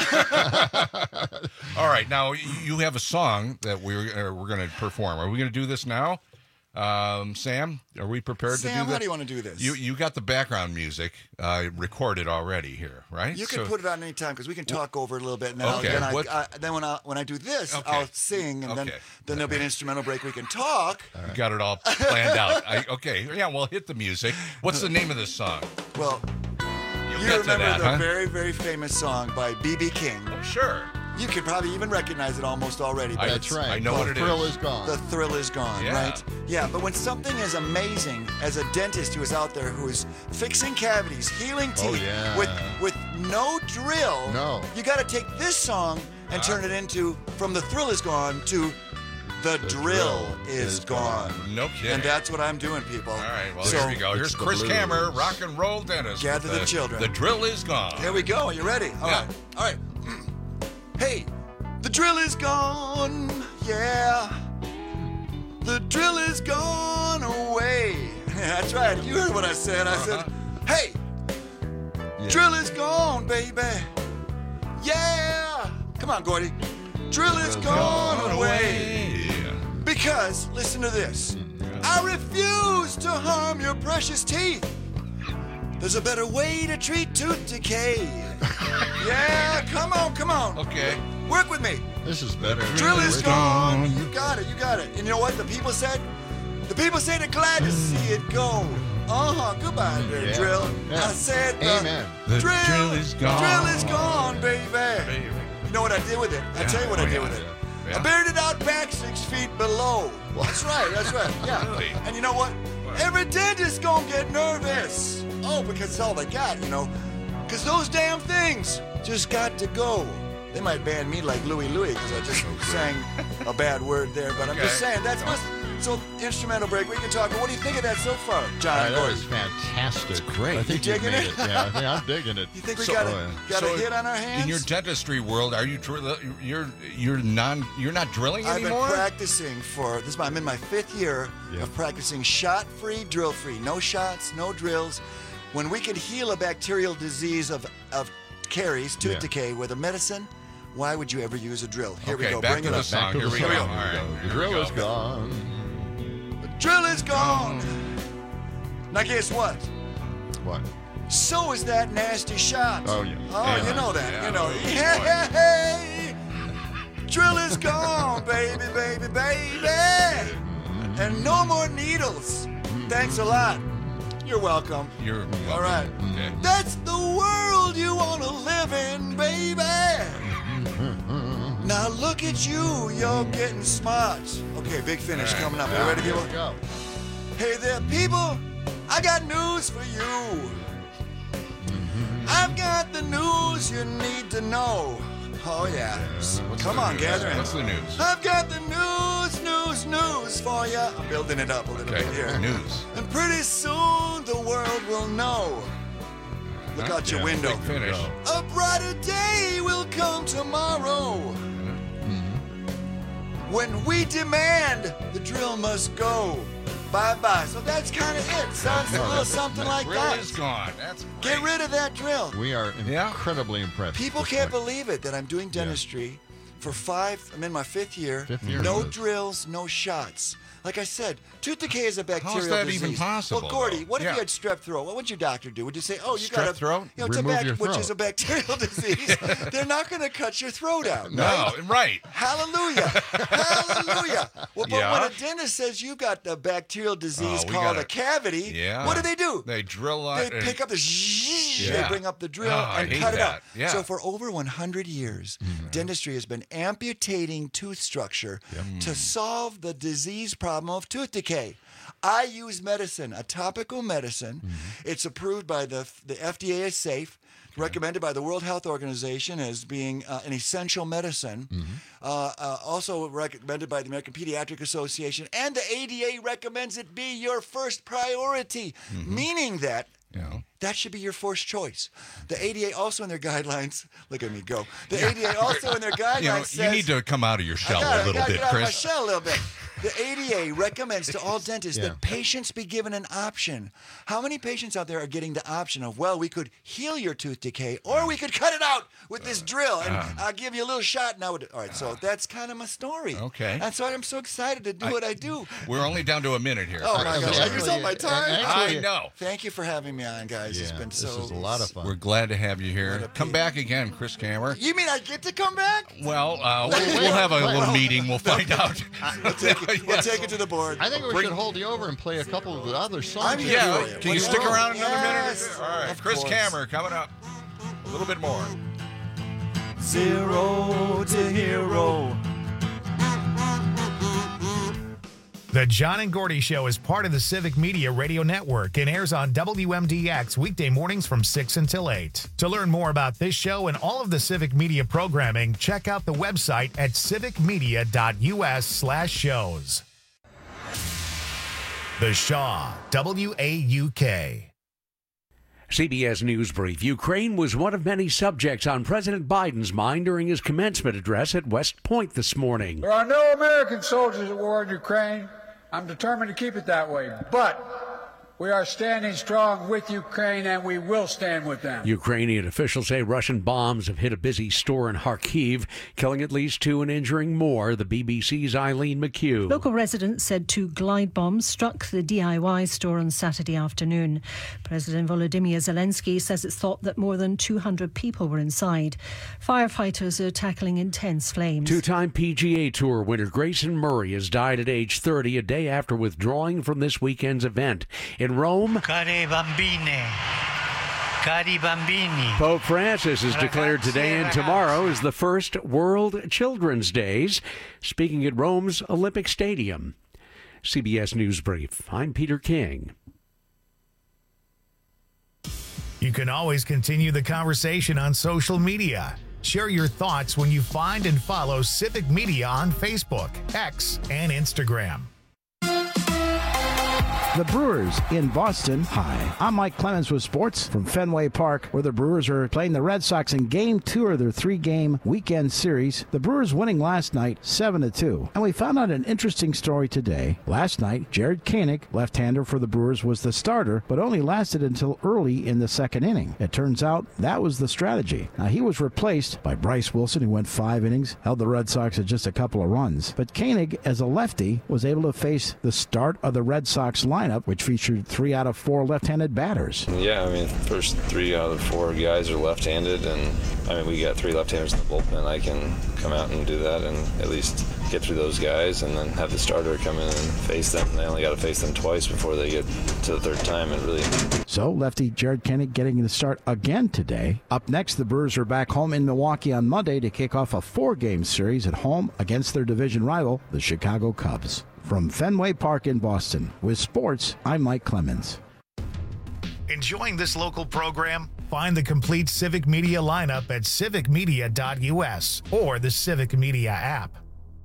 All right. Now y- you have a song that we're uh, we're going to perform. Are we going to do this now? Um, Sam, are we prepared to do Sam, that? how do you want to do this? You you got the background music uh, recorded already here, right? You can So- put it on any time because we can talk over it a little bit. And then, I'll- Okay, then, I, what- I, then when I when I do this, Okay. I'll sing, and then Okay. then there'll be an instrumental break. We can talk. You got it all planned out. I, okay. Yeah. Well, hit the music. What's the name of this song? Well, You'll you get to remember that, the huh? very very famous song by B B King. Oh, sure. You could probably even recognize it almost already. But That's it's- right. I know what the it thrill is. is gone. The thrill is gone, Yeah. right? Yeah, but when something is amazing, as a dentist who is out there who is fixing cavities, healing teeth Oh, yeah. with with no drill, No. you got to take this song and turn it into from the thrill is gone to the, drill, drill is, is gone. No kidding. And that's what I'm doing, people. All right. Well, So, here we go. Here's it's the Chris blues. Kammer, rock and roll dentist. Gather with the children. The drill is gone. Here we go. Are you ready? All Yeah. right. All right. Hey, the drill is gone. Yeah. The drill is gone away. That's right. You heard what I said. I said, hey, drill is gone, baby. Yeah. Come on, Gordy. Drill is gone away. Because, listen to this. I refuse to harm your precious teeth. There's a better way to treat tooth decay. Yeah, come on, come on. Okay. Work with me. This is better. Drill is gone. You got it, you got it. And you know what the people said? The people say they're glad to see it go. Uh-huh, goodbye there, Yeah. drill. Yeah. I said the Amen. The drill, drill is gone. Drill is gone, baby. You know what I did with it? I'll Yeah. tell you what Oh, I did yeah. with it. Yeah. I buried it out back six feet below. That's right, that's right. Yeah. Really? And you know what? Every dentist gonna get nervous. Oh, because it's all they got, you know. Because those damn things just got to go. They might ban me like Louie Louie because I just sang a bad word there, but I'm just Okay. saying that's my little instrumental break. We can talk. What do you think of that so far, John? Uh, that was fantastic. It's great. I think You you digging made it? it. Yeah, I think I'm digging it. You think we So- got, a, Oh, got So a hit on our hands? In your dentistry world, are you dr- you're you're non you're not drilling I've anymore? been practicing for this. I'm in my fifth year Yeah. of practicing shot-free, drill-free. No shots, no drills. When we could heal a bacterial disease of of caries, tooth Yeah. decay with a medicine, why would you ever use a drill? Here we Okay, go. back Bring to it the up. song. Back to Here the we song. go. Here All we right, go. here The we drill go. is gone. The drill is gone. Now guess what? What? So is that nasty shot. Oh, yeah. Oh, Yeah. you know that. Yeah. You know. Hey, drill is gone, baby, baby, baby. And no more needles. Thanks a lot. You're welcome. You're welcome. All right. Okay. That's the world you want to live in, baby. Now look at you. You're getting smart. Okay, big finish All right. coming up. You Yeah, ready, here people? we go. Hey there, people. I got news for you. I've got the news you need to know. Oh, yeah. What's Come the on, news? gather What's the news? I've got the news, news, news for you. I'm building it up a little Okay, bit here. news. And pretty soon the world will know. Look out your Yeah, window. big finish. A brighter day will come tomorrow. When we demand, the drill must go. Bye-bye. So that's kind of it. Sounds a No, little that's- something that like Drill that. is gone. That's Get great. rid of that drill. We are Yeah. incredibly impressed. People at this can't point. believe it that I'm doing dentistry for five. I'm in my fifth year. Fifth year No it is. drills, no shots. Like I said, tooth decay is a bacterial that disease. even possible, Well, Gordy, though? what if Yeah. you had strep throat? What would your doctor do? Would you say, "Oh, you Strep got a throat? You know, it's a Remove bac- your which is throat. a bacterial disease? They're not going to cut your throat out. No, right? right. Hallelujah. Hallelujah. Well, but Yeah. when a dentist says you've got a bacterial disease Oh, we called gotta- a cavity, Yeah. what do they do? They drill out. They pick up the zzz, Yeah. they bring up the drill Oh, I and hate cut it that. out. Yeah. So for over one hundred years, dentistry has been amputating tooth structure to solve the disease problem of tooth decay. I use medicine, a topical medicine. It's approved by the the F D A as safe. Recommended by the World Health Organization as being uh, an essential medicine. Uh, uh, also recommended by the American Pediatric Association. And the A D A recommends it be your first priority, meaning that Yeah. that should be your first choice. The A D A also in their guidelines, look at me go. The A D A also in their guidelines You know, says, you need to come out of your shell I gotta, a little I gotta bit, get out of my Chris. shell a little bit. The A D A recommends to all dentists Yeah. that patients be given an option. How many patients out there are getting the option of, well, we could heal your tooth decay, or we could cut it out with this drill, and Uh. I'll give you a little shot now. All right, so that's kind of my story. Okay. That's why I'm so excited to do what I do. We're only down to a minute here. Oh my Actually- gosh, I used up my actually- time. actually- I know. Thank you for having me on, guys. It's Yeah, been this so. is a lot of fun. We're glad to have you What here. a Come pig. back again, Chris Kammer. You mean I get to come back? Well, uh, we'll, we'll have a little meeting. We'll find out. We'll take it, we'll take it to the board. I think we Bring- should hold you over and play a couple of the other songs. I'm that here you for wrote. you. Can you What stick do you around want? another minute? Yes, All right, of Chris course. Kammer coming up. A little bit more. Zero to hero. The John and Gordy Show is part of the Civic Media Radio Network and airs on W M D X weekday mornings from six until eight. To learn more about this show and all of the Civic Media programming, check out the website at civicmedia.us slash shows. The Shaw, W A U K. C B S News Brief. Ukraine was one of many subjects on President Biden's mind during his commencement address at West Point this morning. There are no American soldiers at war in Ukraine. I'm determined to keep it that way. But we are standing strong with Ukraine, and we will stand with them. Ukrainian officials say Russian bombs have hit a busy store in Kharkiv, killing at least two and injuring more. The B B C's Eileen McHugh. Local residents said two glide bombs struck the D I Y store on Saturday afternoon. President Volodymyr Zelensky says it's thought that more than two hundred people were inside. Firefighters are tackling intense flames. Two-time P G A Tour winner Grayson Murray has died at age thirty, a day after withdrawing from this weekend's event. In Rome, Cari bambine, cari bambini. Pope Francis has declared today and tomorrow is the first World Children's Days, speaking at Rome's Olympic Stadium. C B S News Brief. I'm Peter King. You can always continue the conversation on social media. Share your thoughts when you find and follow Civic Media on Facebook, X, and Instagram. the Brewers in Boston High. I'm Mike Clemens with sports from Fenway Park, where the Brewers are playing the Red Sox in game two of their three-game weekend series. The Brewers winning last night seven to two. And we found out an interesting story today. Last night, Jared Koenig, left-hander for the Brewers, was the starter, but only lasted until early in the second inning. It turns out that was the strategy. Now, he was replaced by Bryce Wilson, who went five innings, held the Red Sox at just a couple of runs. But Koenig, as a lefty, was able to face the start of the Red Sox lineup, which featured three out of four left-handed batters. Yeah, I mean, first three out of four guys are left-handed, and I mean, we got three left-handers in the bullpen. I can come out and do that and at least get through those guys and then have the starter come in and face them. They only got to face them twice before they get to the third time, and really. So, lefty Jared Koenig getting the start again today. Up next, the Brewers are back home in Milwaukee on Monday to kick off a four-game series at home against their division rival, the Chicago Cubs. From Fenway Park in Boston, with sports, I'm Mike Clemens. Enjoying this local program? Find the complete Civic Media lineup at civic media dot u s or the Civic Media app.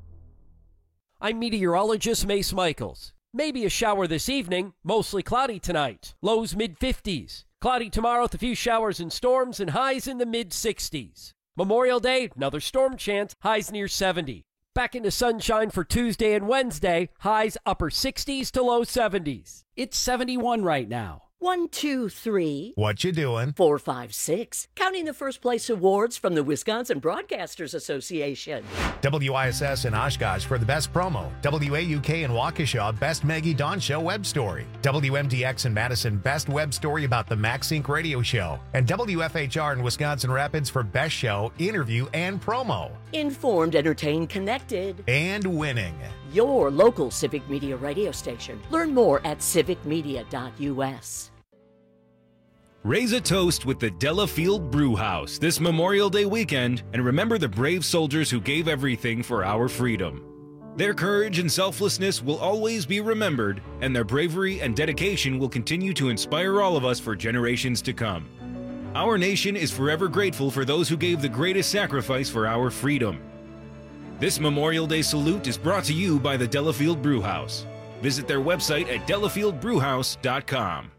I'm meteorologist Mace Michaels. Maybe a shower this evening, mostly cloudy tonight. Lows mid fifties. Cloudy tomorrow with a few showers and storms and highs in the mid sixties. Memorial Day, another storm chance, highs near seventy. Back into sunshine for Tuesday and Wednesday, highs upper sixties to low seventies. It's seventy-one right now. One, two, three. What you doing? Four, five, six. Counting the first place awards from the Wisconsin Broadcasters Association. W I S S in Oshkosh for the best promo. W A U K in Waukesha, best Maggie Dawn Show web story. W M D X in Madison, best web story about the MaxSync radio show. And W F H R in Wisconsin Rapids for best show, interview, and promo. Informed, entertained, connected. And winning. Your local Civic Media radio station. Learn more at civic media dot u s. Raise a toast with the Delafield Brew House this Memorial Day weekend and remember the brave soldiers who gave everything for our freedom. Their courage and selflessness will always be remembered, and their bravery and dedication will continue to inspire all of us for generations to come. Our nation is forever grateful for those who gave the greatest sacrifice for our freedom. This Memorial Day salute is brought to you by the Delafield Brew House. Visit their website at delafield brew house dot com.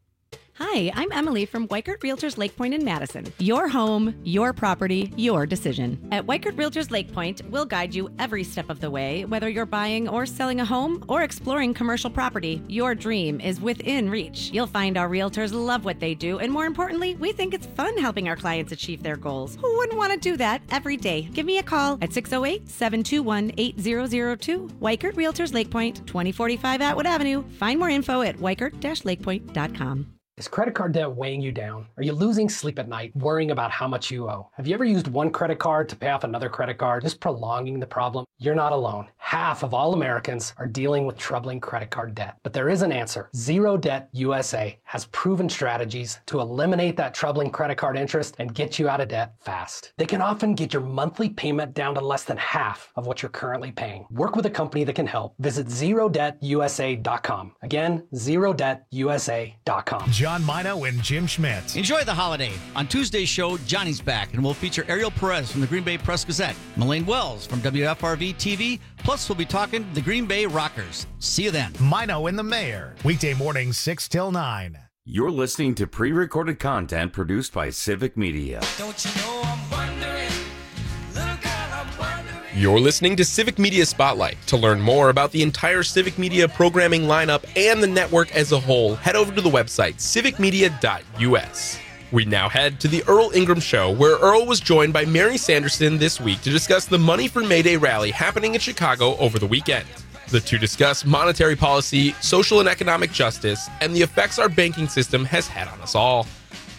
Hi, I'm Emily from Weichert Realtors Lake Point in Madison. Your home, your property, your decision. At Weichert Realtors Lake Point, we'll guide you every step of the way, whether you're buying or selling a home or exploring commercial property. Your dream is within reach. You'll find our realtors love what they do, and more importantly, we think it's fun helping our clients achieve their goals. Who wouldn't want to do that every day? Give me a call at six oh eight, seven two one, eight zero zero two. Weichert Realtors Lake Point, twenty forty-five Atwood Avenue. Find more info at weichert dash lake point dot com. Is credit card debt weighing you down? Are you losing sleep at night worrying about how much you owe? Have you ever used one credit card to pay off another credit card, just prolonging the problem? You're not alone. Half of all Americans are dealing with troubling credit card debt. But there is an answer. Zero Debt U S A has proven strategies to eliminate that troubling credit card interest and get you out of debt fast. They can often get your monthly payment down to less than half of what you're currently paying. Work with a company that can help. Visit zero debt u s a dot com. Again, zero debt u s a dot com. John Mino and Jim Schmidt. Enjoy the holiday. On Tuesday's show, Johnny's back, and we'll feature Ariel Perez from the Green Bay Press-Gazette, Melaine Wells from W F R V T V, plus we'll be talking the Green Bay Rockers. See you then. Mino and the Mayor. Weekday mornings, six till nine. You're listening to pre-recorded content produced by Civic Media. Don't you know I'm wondering, little girl, I'm wondering. You're listening to Civic Media Spotlight. To learn more about the entire Civic Media programming lineup and the network as a whole, head over to the website civic media dot u s. We now head to the Earl Ingram Show, where Earl was joined by Mary Sanderson this week to discuss the Money for May Day rally happening in Chicago over the weekend. The two discuss monetary policy, social and economic justice, and the effects our banking system has had on us all.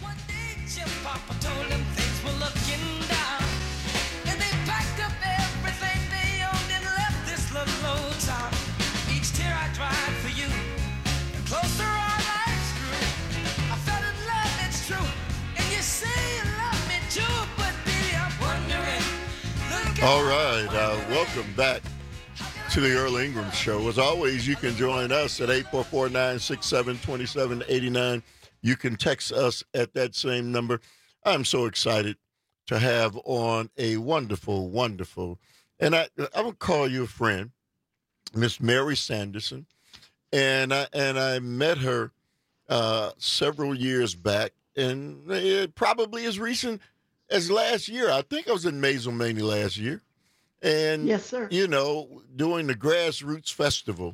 All right, uh, welcome back to the Earl Ingram Show. As always, you can join us at eight four four, nine six seven, two seven eight nine. You can text us at that same number. I'm so excited to have on a wonderful, wonderful, and I, I would call you a friend, Miss Mary Sanderson. and I and I met her uh, several years back, and it probably as recent as last year. I think I was in Mazelmania last year, and yes, sir. You know, doing the Grassroots Festival,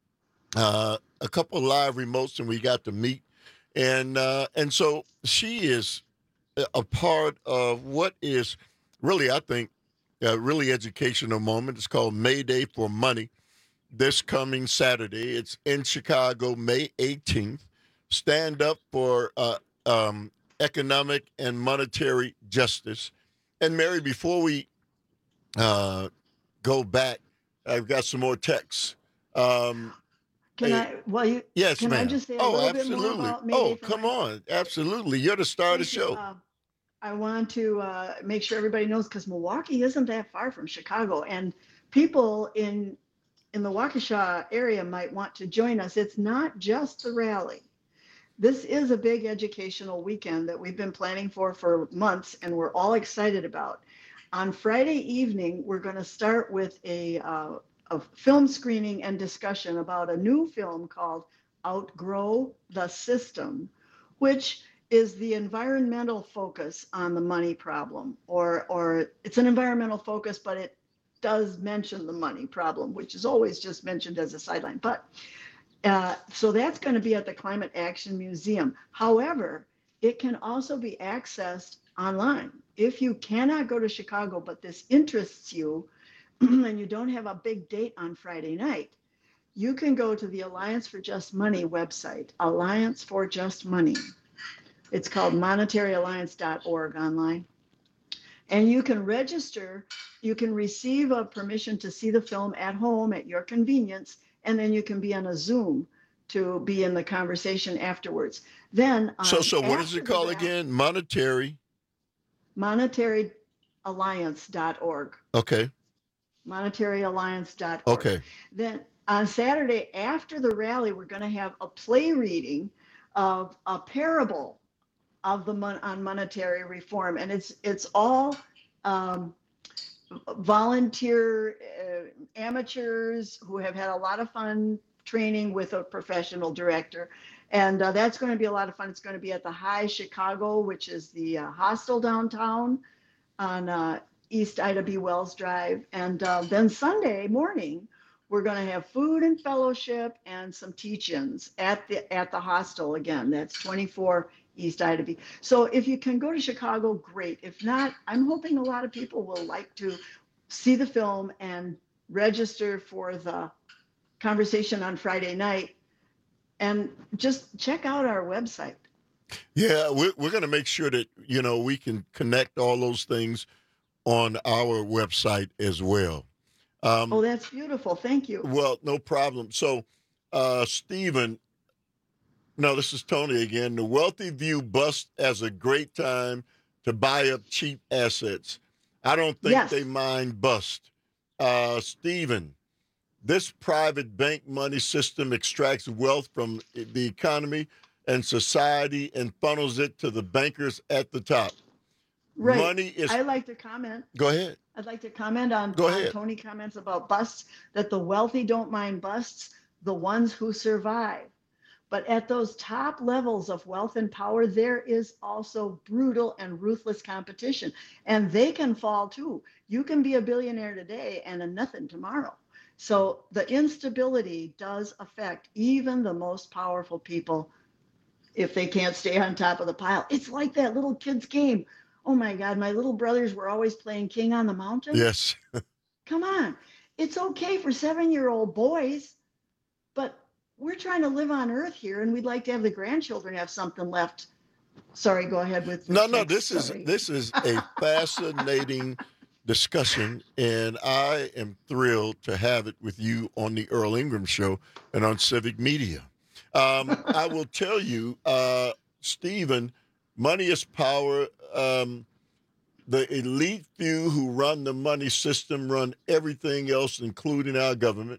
uh, a couple of live remotes, and we got to meet, and uh, and so she is a part of what is really, I think, a really educational moment. It's called May Day for Money. This coming Saturday, it's in Chicago, May eighteenth. Stand up for uh, um, economic and monetary justice. And Mary, before we uh, go back, I've got some more texts. Um, Can hey, I? Well, you. yes, can ma'am. I just say a oh, little absolutely. bit more about May oh, Day for come Money? on, absolutely. You're the star of the Thank you. show. Uh, I want to uh, make sure everybody knows, because Milwaukee isn't that far from Chicago, and people in in the Waukesha area might want to join us. It's not just the rally. This is a big educational weekend that we've been planning for for months, and we're all excited about. On Friday evening, we're going to start with a, uh, a film screening and discussion about a new film called Outgrow the System, which is the environmental focus on the money problem, or or it's an environmental focus, but it does mention the money problem, which is always just mentioned as a sideline. But uh, so that's going to be at the Climate Action Museum. However, it can also be accessed online. If you cannot go to Chicago, but this interests you, and you don't have a big date on Friday night, you can go to the Alliance for Just Money website, Alliance for Just Money. It's called monetary alliance dot org online. And you can register, you can receive a permission to see the film at home at your convenience, and then you can be on a Zoom to be in the conversation afterwards. Then um, So, so what is after it called the- again? Monetary. monetary alliance dot org. Okay. monetary alliance dot org. Okay. Then on Saturday after the rally, we're going to have a play reading of a parable of the mon- on monetary reform, and it's it's all um, volunteer uh, amateurs who have had a lot of fun training with a professional director, and uh, that's going to be a lot of fun. It's going to be at the High Chicago, which is the uh, hostel downtown on uh, East Ida B. Wells Drive, and uh, then Sunday morning we're going to have food and fellowship and some teach-ins at the at the hostel again. That's twenty-four East Ida B. So if you can go to Chicago, great. If not, I'm hoping a lot of people will like to see the film and register for the conversation on Friday night, and just check out our website. Yeah, we're, we're going to make sure that, you know, we can connect all those things on our website as well. Um, Oh, that's beautiful. Thank you. Well, no problem. So, uh, Stephen, no, this is Tony again. The wealthy view bust as a great time to buy up cheap assets. I don't think Yes. they mind bust. Uh, Stephen, this private bank money system extracts wealth from the economy and society and funnels it to the bankers at the top. Right. Money is. I like to comment. Go ahead. I'd like to comment on, Go on ahead. Tony comments about busts, that the wealthy don't mind busts, the ones who survive. But at those top levels of wealth and power, there is also brutal and ruthless competition, and they can fall too. You can be a billionaire today and a nothing tomorrow. So the instability does affect even the most powerful people if they can't stay on top of the pile. It's like that little kid's game. Oh my God, my little brothers were always playing King on the Mountain. Yes. Come on. It's okay for seven-year-old boys, but we're trying to live on Earth here, and we'd like to have the grandchildren have something left. Sorry, go ahead with No, your no, text. this is Sorry. this is a fascinating discussion, and I am thrilled to have it with you on the Earl Ingram Show and on Civic Media. Um, I will tell you, uh, Stephen, money is power. Um, the elite few who run the money system run everything else, including our government.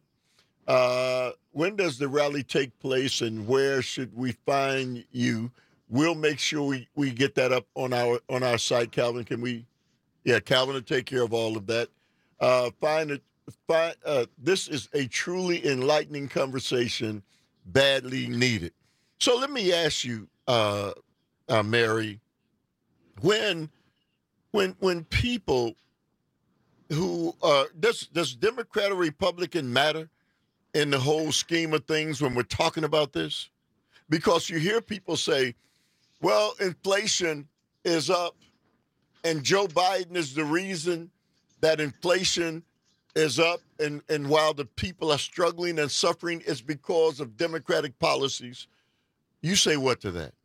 Uh, when does the rally take place, and where should we find you? We'll make sure we, we get that up on our on our site. Calvin, can we? Yeah, Calvin will take care of all of that. Uh, find it. Find, uh, this is a truly enlightening conversation, badly needed. So let me ask you, uh, uh, Mary, when when when people who uh, does does Democrat or Republican matter in the whole scheme of things when we're talking about this? Because you hear people say, well, inflation is up and Joe Biden is the reason that inflation is up, and, and while the people are struggling and suffering, it's because of Democratic policies. You say what to that?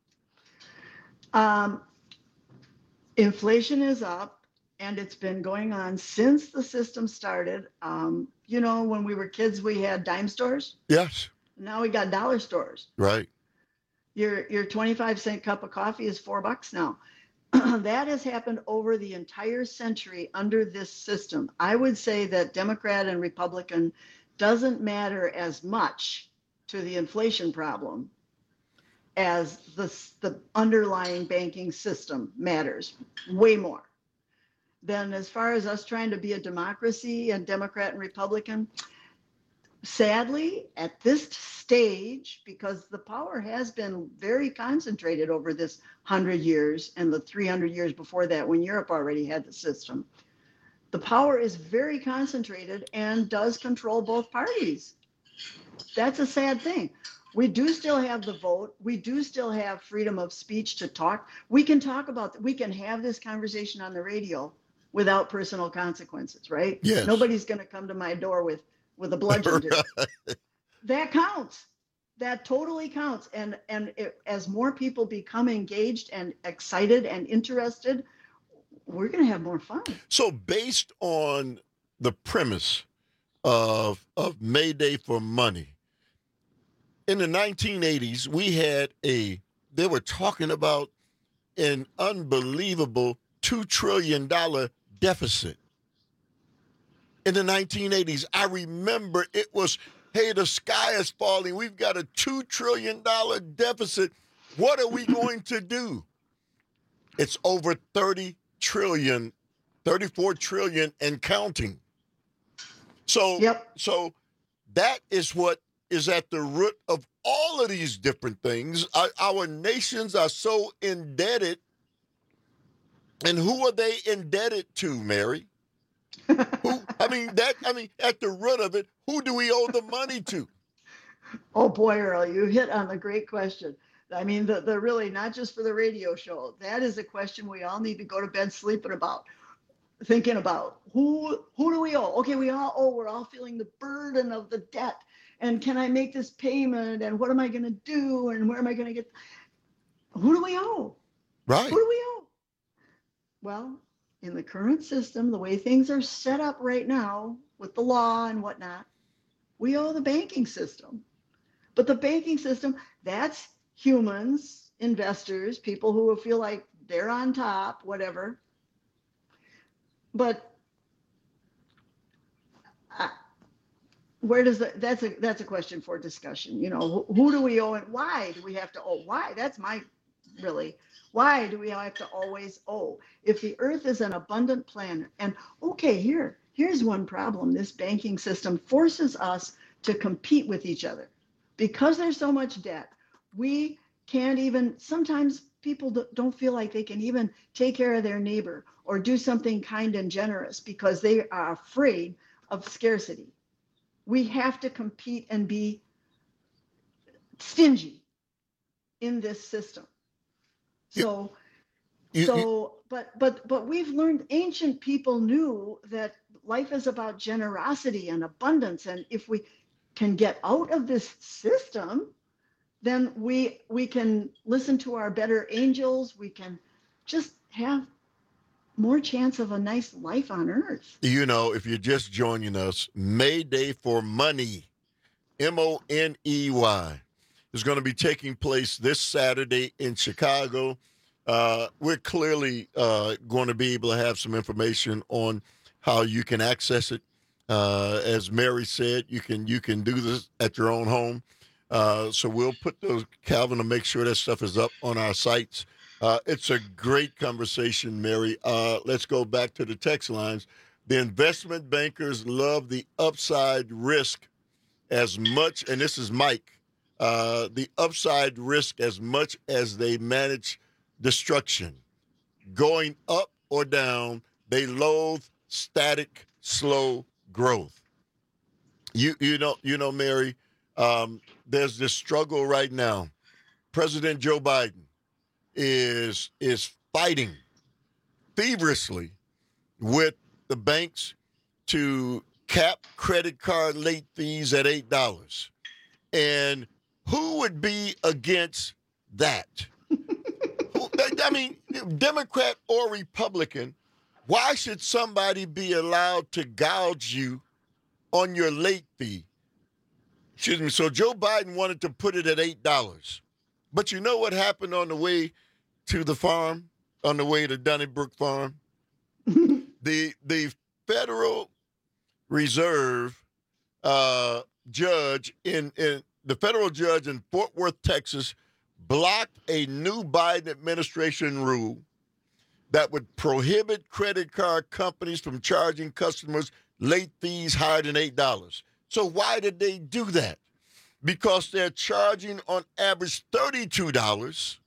Um, inflation is up, and it's been going on since the system started. Um, you know, when we were kids, we had dime stores. Yes. Now we got dollar stores. Right. Your your twenty-five cent cup of coffee is four bucks now. That has happened over the entire century under this system. I would say that Democrat and Republican doesn't matter as much to the inflation problem as the, the underlying banking system matters way more. Then as far as us trying to be a democracy and Democrat and Republican, sadly, at this stage, because the power has been very concentrated over this hundred years and the three hundred years before that when Europe already had the system, the power is very concentrated and does control both parties. That's a sad thing. We do still have the vote. We do still have freedom of speech to talk. We can talk about, we can have this conversation on the radio without personal consequences, right? Yes. Nobody's going to come to my door with with a bludgeon. Right. That counts. That totally counts. And and it, as more people become engaged and excited and interested, we're going to have more fun. So based on the premise of of Mayday for Money, in the nineteen eighties, we had a, they were talking about an unbelievable two trillion dollars deficit. In the nineteen eighties, I remember it was, hey, the sky is falling. We've got a two trillion dollars deficit. What are we going to do? It's over thirty trillion, thirty-four trillion and counting. So, yep. so that is what is at the root of all of these different things. Our, our nations are so indebted. And who are they indebted to, Mary? Who, I mean, that, I mean, at the root of it, who do we owe the money to? Oh boy, Earl, you hit on the great question. I mean, the, the really, not just for the radio show, that is a question we all need to go to bed sleeping about, thinking about. Who, who do we owe? Okay, we all owe, we're all feeling the burden of the debt. And can I make this payment? And what am I going to do? And where am I going to get? Who do we owe? Right. Who do we owe? Well, in the current system, the way things are set up right now with the law and whatnot, we owe the banking system. But the banking system, that's humans, investors, people who feel like they're on top, whatever. But I, where does that, that's a, that's a question for discussion. You know, who, who do we owe and why do we have to owe? Why? That's my, really, why do we have to always owe? If the earth is an abundant planet, and okay, here, here's one problem. This banking system forces us to compete with each other. Because there's so much debt, we can't even, sometimes people don't feel like they can even take care of their neighbor or do something kind and generous because they are afraid of scarcity. We have to compete and be stingy in this system. So, you, so, you, but, but, but we've learned, ancient people knew that life is about generosity and abundance. And if we can get out of this system, then we, we can listen to our better angels. We can just have more chance of a nice life on earth. You know, if you're just joining us, Mayday for Money, M O N E Y. is going to be taking place this Saturday in Chicago. Uh, we're clearly uh, going to be able to have some information on how you can access it. Uh, as Mary said, you can you can do this at your own home. Uh, so we'll put those, Calvin, to make sure that stuff is up on our sites. Uh, it's a great conversation, Mary. Uh, let's go back to the text lines. The investment bankers love the upside risk as much, and this is Mike, uh, the upside risk as much as they manage destruction. Going up or down, they loathe static, slow growth. You you know, you know, Mary, um, there's this struggle right now. President Joe Biden is is fighting feverishly with the banks to cap credit card late fees at eight dollars. And who would be against that? Who, I mean, Democrat or Republican, why should somebody be allowed to gouge you on your late fee? Excuse me. So Joe Biden wanted to put it at eight dollars. But you know what happened on the way to the farm, on the way to Donnybrook Farm? the the Federal Reserve uh, judge in, in the federal judge in Fort Worth, Texas, blocked a new Biden administration rule that would prohibit credit card companies from charging customers late fees higher than eight dollars. So why did they do that? Because they're charging on average thirty-two dollars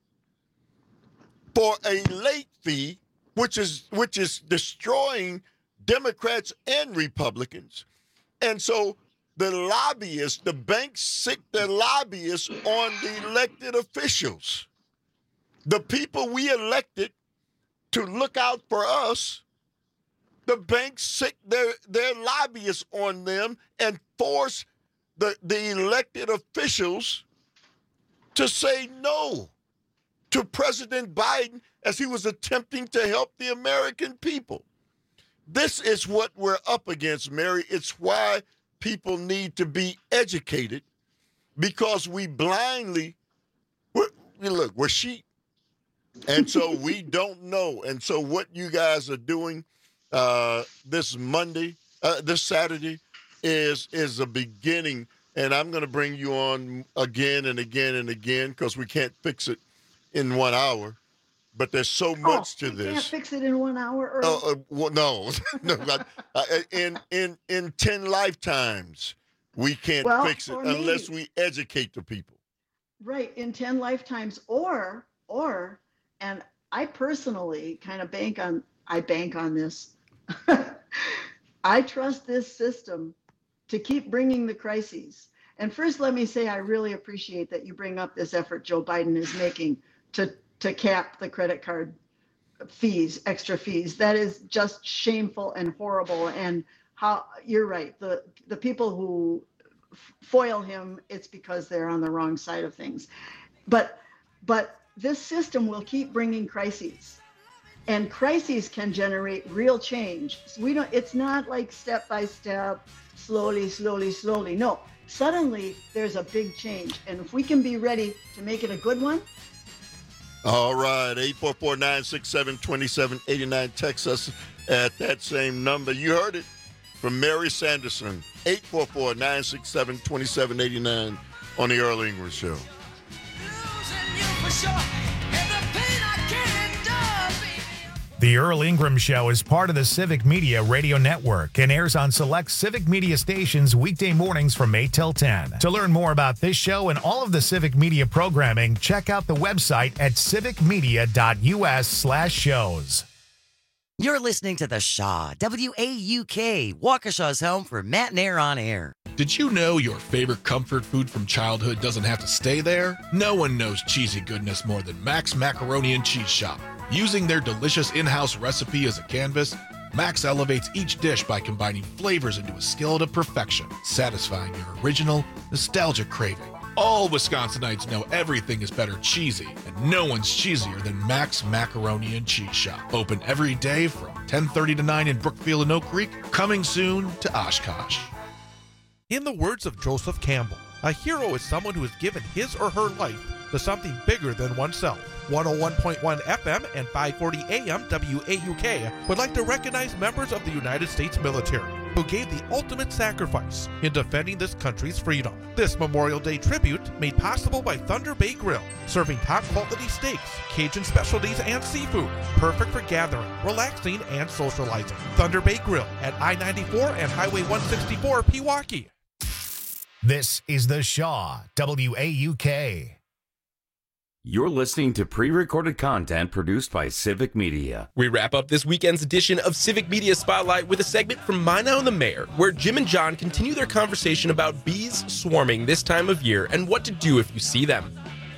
for a late fee, which is which is destroying Democrats and Republicans. And so the lobbyists, the banks sick their lobbyists on the elected officials. The people we elected to look out for us, the banks sick their, their lobbyists on them and force the, the elected officials to say no to President Biden as he was attempting to help the American people. This is what we're up against, Mary. It's why people need to be educated, because we blindly, we're, look, we're sheep. And so we don't know. And so what you guys are doing uh, this Monday, uh, this Saturday, is is a beginning. And I'm going to bring you on again and again and again, because we can't fix it in one hour. But there's so much oh, to this. Can't fix it in one hour. Or... Uh, uh, well, no, no. uh, in in in ten lifetimes, we can't well, fix it unless me, we educate the people. Right, in ten lifetimes, or or, and I personally kind of bank on. I bank on this. I trust this system to keep bringing the crises. And first, let me say I really appreciate that you bring up this effort Joe Biden is making to. to cap the credit card fees, extra fees. That is just shameful and horrible. And how you're right, the the people who foil him, it's because they're on the wrong side of things. But but this system will keep bringing crises, and crises can generate real change. So we don't. It's not like step by step, slowly, slowly, slowly. No, suddenly there's a big change, and if we can be ready to make it a good one. All right, eight four four, nine six seven, two seven eight nine. Text us at that same number. You heard it from Mary Sanderson, eight four four, nine six seven, two seven eight nine on the Earl Ingram Show. The Earl Ingram Show is part of the Civic Media Radio Network and airs on select Civic Media stations weekday mornings from eight till ten. To learn more about this show and all of the Civic Media programming, check out the website at civicmedia.us slash shows. You're listening to The Shaw, W A U K, Waukesha's home for Matt and Air on Air. Did you know your favorite comfort food from childhood doesn't have to stay there? No one knows cheesy goodness more than Max Macaroni and Cheese Shop. Using their delicious in-house recipe as a canvas, Max elevates each dish by combining flavors into a skillet of perfection, satisfying your original, nostalgic craving. All Wisconsinites know everything is better cheesy, and no one's cheesier than Max Macaroni and Cheese Shop. Open every day from ten thirty to nine in Brookfield and Oak Creek, coming soon to Oshkosh. In the words of Joseph Campbell, a hero is someone who has given his or her life to something bigger than oneself. one oh one point one F M and five forty A M W A U K would like to recognize members of the United States military who gave the ultimate sacrifice in defending this country's freedom. This Memorial Day tribute made possible by Thunder Bay Grill, serving top quality steaks, Cajun specialties, and seafood. Perfect for gathering, relaxing, and socializing. Thunder Bay Grill at I ninety-four and Highway one sixty-four, Pewaukee. This is the Shaw, W A U K. You're listening to pre-recorded content produced by Civic Media. We wrap up this weekend's edition of Civic Media Spotlight with a segment from My Now and the Mayor, where Jim and John continue their conversation about bees swarming this time of year and what to do if you see them.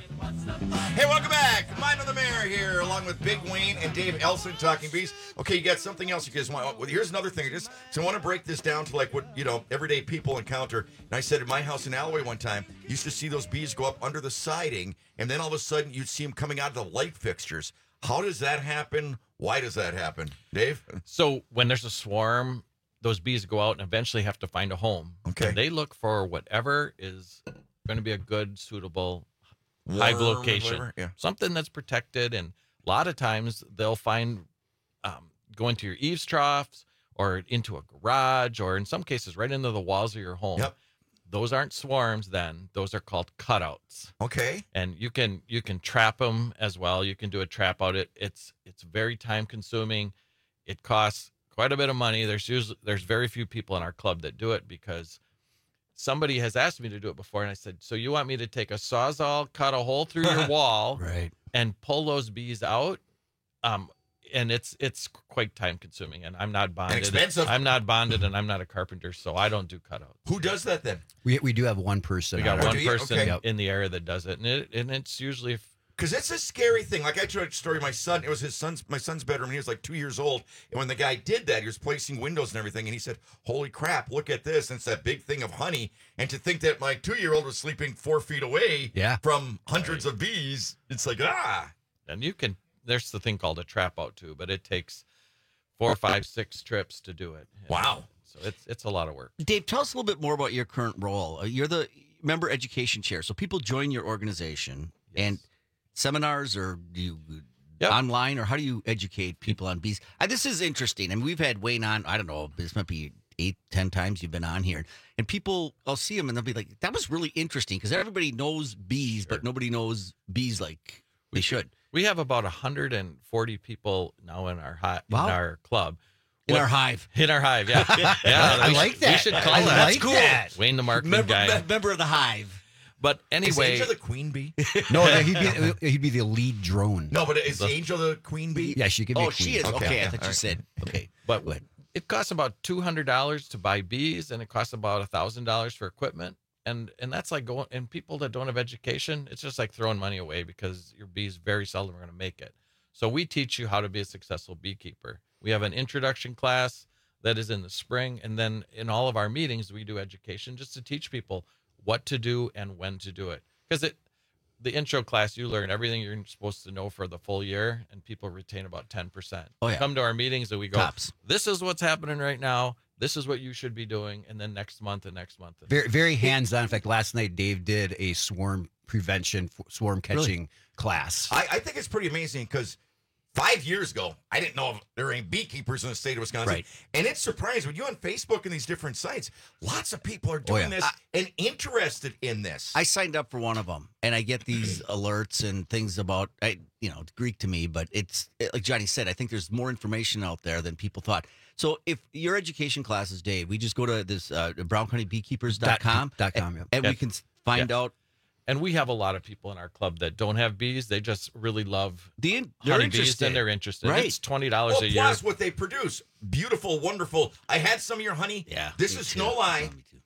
Hey, welcome back. Mine on the Mayor here, along with Big Wayne and Dave Elson talking bees. Okay, you got something else you guys want. Well, here's another thing. I just so I want to break this down to like what, you know, everyday people encounter. And I said in my house in Alloway one time, used to see those bees go up under the siding, and then all of a sudden you'd see them coming out of the light fixtures. How does that happen? Why does that happen? Dave? So when there's a swarm, those bees go out and eventually have to find a home. Okay. And they look for whatever is going to be a good, suitable hive location, whatever, yeah. something that's protected. And a lot of times they'll find um, go into your eaves troughs or into a garage, or in some cases right into the walls of your home. Yep. Those aren't swarms then. Those are called cutouts. Okay. And you can you can trap them as well. You can do a trap out. It it's it's very time consuming. It costs quite a bit of money. There's usually there's very few people in our club that do it because somebody has asked me to do it before, and I said, so you want me to take a Sawzall, cut a hole through your wall, right, and pull those bees out? Um, and it's it's quite time consuming, and I'm not bonded. And expensive. I'm not bonded, and I'm not a carpenter, so I don't do cutouts. Who does that then? We we do have one person. We got on one it. person Okay. in the area that does it, and it and it's usually. Because it's a scary thing. Like I told a story, my son, it was his son's, my son's bedroom. He was like two years old. And when the guy did that, he was placing windows and everything. And he said, holy crap, look at this. And it's that big thing of honey. And to think that my two-year-old was sleeping four feet away yeah. from hundreds of bees, it's like, ah. And you can, there's the thing called a trap out too, but it takes four, five, six trips to do it. Wow. So it's it's a lot of work. Dave, tell us a little bit more about your current role. Uh, You're the member education chair. So people join your organization and seminars, or do you Yep. online, or how do you educate people on bees? Uh, this is interesting. I mean, we've had Wayne on, I don't know, this might be eight, ten times you've been on here. And people, I'll see them and they'll be like, that was really interesting, because everybody knows bees, but nobody knows bees like they should. We have about one hundred forty people now in our hi- Wow. in our club. In What- our hive. In our hive, yeah. yeah I we like should- that. We should call I it. like That's cool. that. Wayne, the marketing Member, guy. me- member of the hive. But anyway. Is Angel the queen bee? No, he'd be he'd be the lead drone. No, but is Angel the queen bee? Yeah, she could be. Oh, a queen. she is. Okay, I yeah, thought all you right. said. Okay. But it costs about two hundred dollars to buy bees, and it costs about one thousand dollars for equipment. And and that's like going, and people that don't have education, it's just like throwing money away, because your bees very seldom are going to make it. So we teach you how to be a successful beekeeper. We have an introduction class that is in the spring. And then in all of our meetings, we do education just to teach people what to do and when to do it. Because it, the intro class, you learn everything you're supposed to know for the full year, and people retain about ten percent. Oh, yeah. Come to our meetings and we go, Tops. this is what's happening right now. This is what you should be doing. And then next month and next month. Very very hands on. In fact, last night Dave did a swarm prevention, swarm catching Really? class. I, I think it's pretty amazing because five years ago, I didn't know if there were any beekeepers in the state of Wisconsin. Right. And it's surprising when you on Facebook and these different sites, lots of people are doing yeah. this and interested in this. I signed up for one of them, and I get these alerts and things about, I, you know, it's Greek to me, but it's like Johnny said, I think there's more information out there than people thought. So if your education classes, Dave, we just go to this uh, brown county beekeepers dot com, Dot com, yeah. and Yeah. we can find Yeah. out. And we have a lot of people in our club that don't have bees. They just really love The in- they're honeybees, interested. and they're interested. Right. It's twenty dollars well, a year. plus what they produce. Beautiful, wonderful. I had some of your honey. Yeah. This me is too. no lie. Yeah, me too.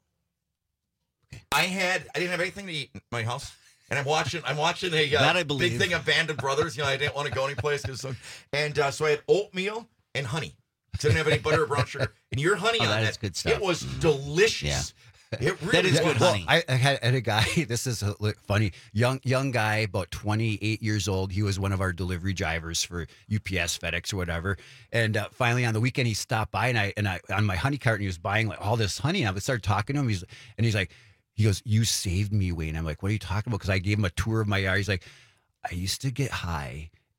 I had I didn't have anything to eat in my house. And I'm watching I'm watching a uh, That I big believe. thing of Band of Brothers. You know, I didn't want to go anyplace because and uh, so I had oatmeal and honey. Didn't have any butter or brown sugar. And your honey Oh, on that that, is good stuff. it was delicious. It really That is was. good Well, honey. I, I had, I had a guy. This is a li- funny young young guy, about twenty-eight years old. He was one of our delivery drivers for U P S, FedEx, or whatever. And uh, finally, on the weekend, he stopped by, and I and I on my honey cart, and he was buying like all this honey. And I started talking to him. He's and he's like, he goes, "You saved me, Wayne." I'm like, "What are you talking about?" Because I gave him a tour of my yard. He's like, "I used to get high."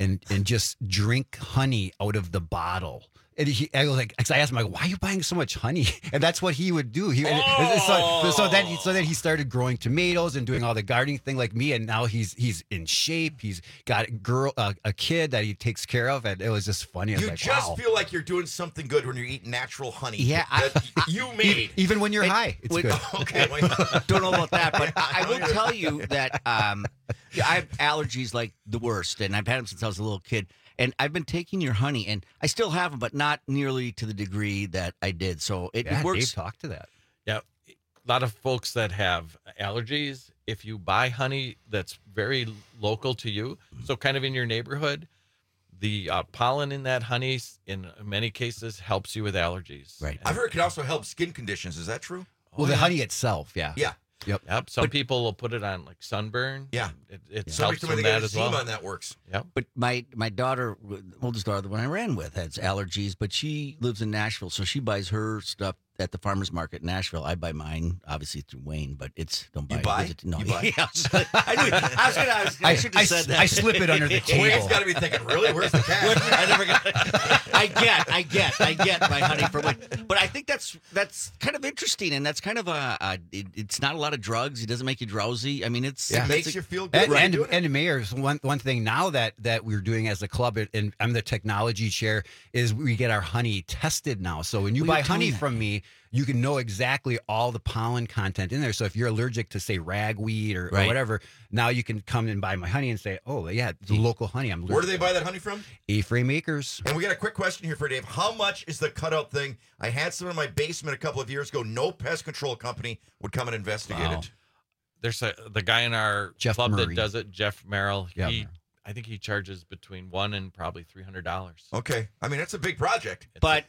and and just drink honey out of the bottle. And he, I was like, 'cause I asked him, like, why are you buying so much honey? And that's what he would do. He, Oh. so, so then, he, so then he started growing tomatoes and doing all the gardening thing like me. And now he's he's in shape. He's got a girl, uh, a kid that he takes care of, and it was just funny. I was You like, just wow. feel like you're doing something good when you're eating natural honey. Yeah, I- that you made. Even when you're Wait, high, it's wait, good. Okay, wait. Don't know about that, but I, I will tell you that um, yeah, I have allergies like the worst, and I've had them since I was a little kid. And I've been taking your honey, and I still have them, but not nearly to the degree that I did. So it, Yeah, it works. Dave talked to that. Yeah, a lot of folks that have allergies, if you buy honey that's very local to you, so kind of in your neighborhood, the uh, pollen in that honey, in many cases, helps you with allergies. Right. I've heard it can also help skin conditions. Is that true? Well, the honey itself, yeah. Yeah. Yep. Yep. Some people will put it on like sunburn. Yeah. It, it Somebody helps told me from they got that as eczema well. and that works. Yep. But my my daughter, oldest daughter, the one I ran with, has allergies, but she lives in Nashville, so she buys her stuff at the farmer's market in Nashville. I buy mine, obviously, through Wayne, but it's don't buy You it. buy? Visit- No, You buy? Yeah, I, knew, I was gonna. I, was, I, I- should I have said s- that. I slip it under the table. Wayne's got to be thinking, really? Where's the cash? I never got. I get, I get, I get my honey from it, but I think that's that's kind of interesting, and that's kind of a. a it, it's not a lot of drugs. It doesn't make you drowsy. I mean, it's Yeah. It it's makes a- you feel good. And, when and, you're doing it. and the mayor's one one thing now that that we're doing as a club, and I'm the technology chair, is we get our honey tested now. So when you We buy were doing honey that. from me, you can know exactly all the pollen content in there. So if you're allergic to, say, ragweed or, or Right. whatever, now you can come and buy my honey and say, oh yeah, the local honey. I'm allergic. Where do they buy that honey from? A-Frame Acres. And we got a quick question here for Dave. How much is the cutout thing? I had some in my basement a couple of years ago. No pest control company would come and investigate Wow. it. There's a, the guy in our Jeff club Murray. that does it, Jeff Merrill. Yeah, he, Merrill. I think he charges between one and probably three hundred dollars. Okay. I mean, that's a big project. But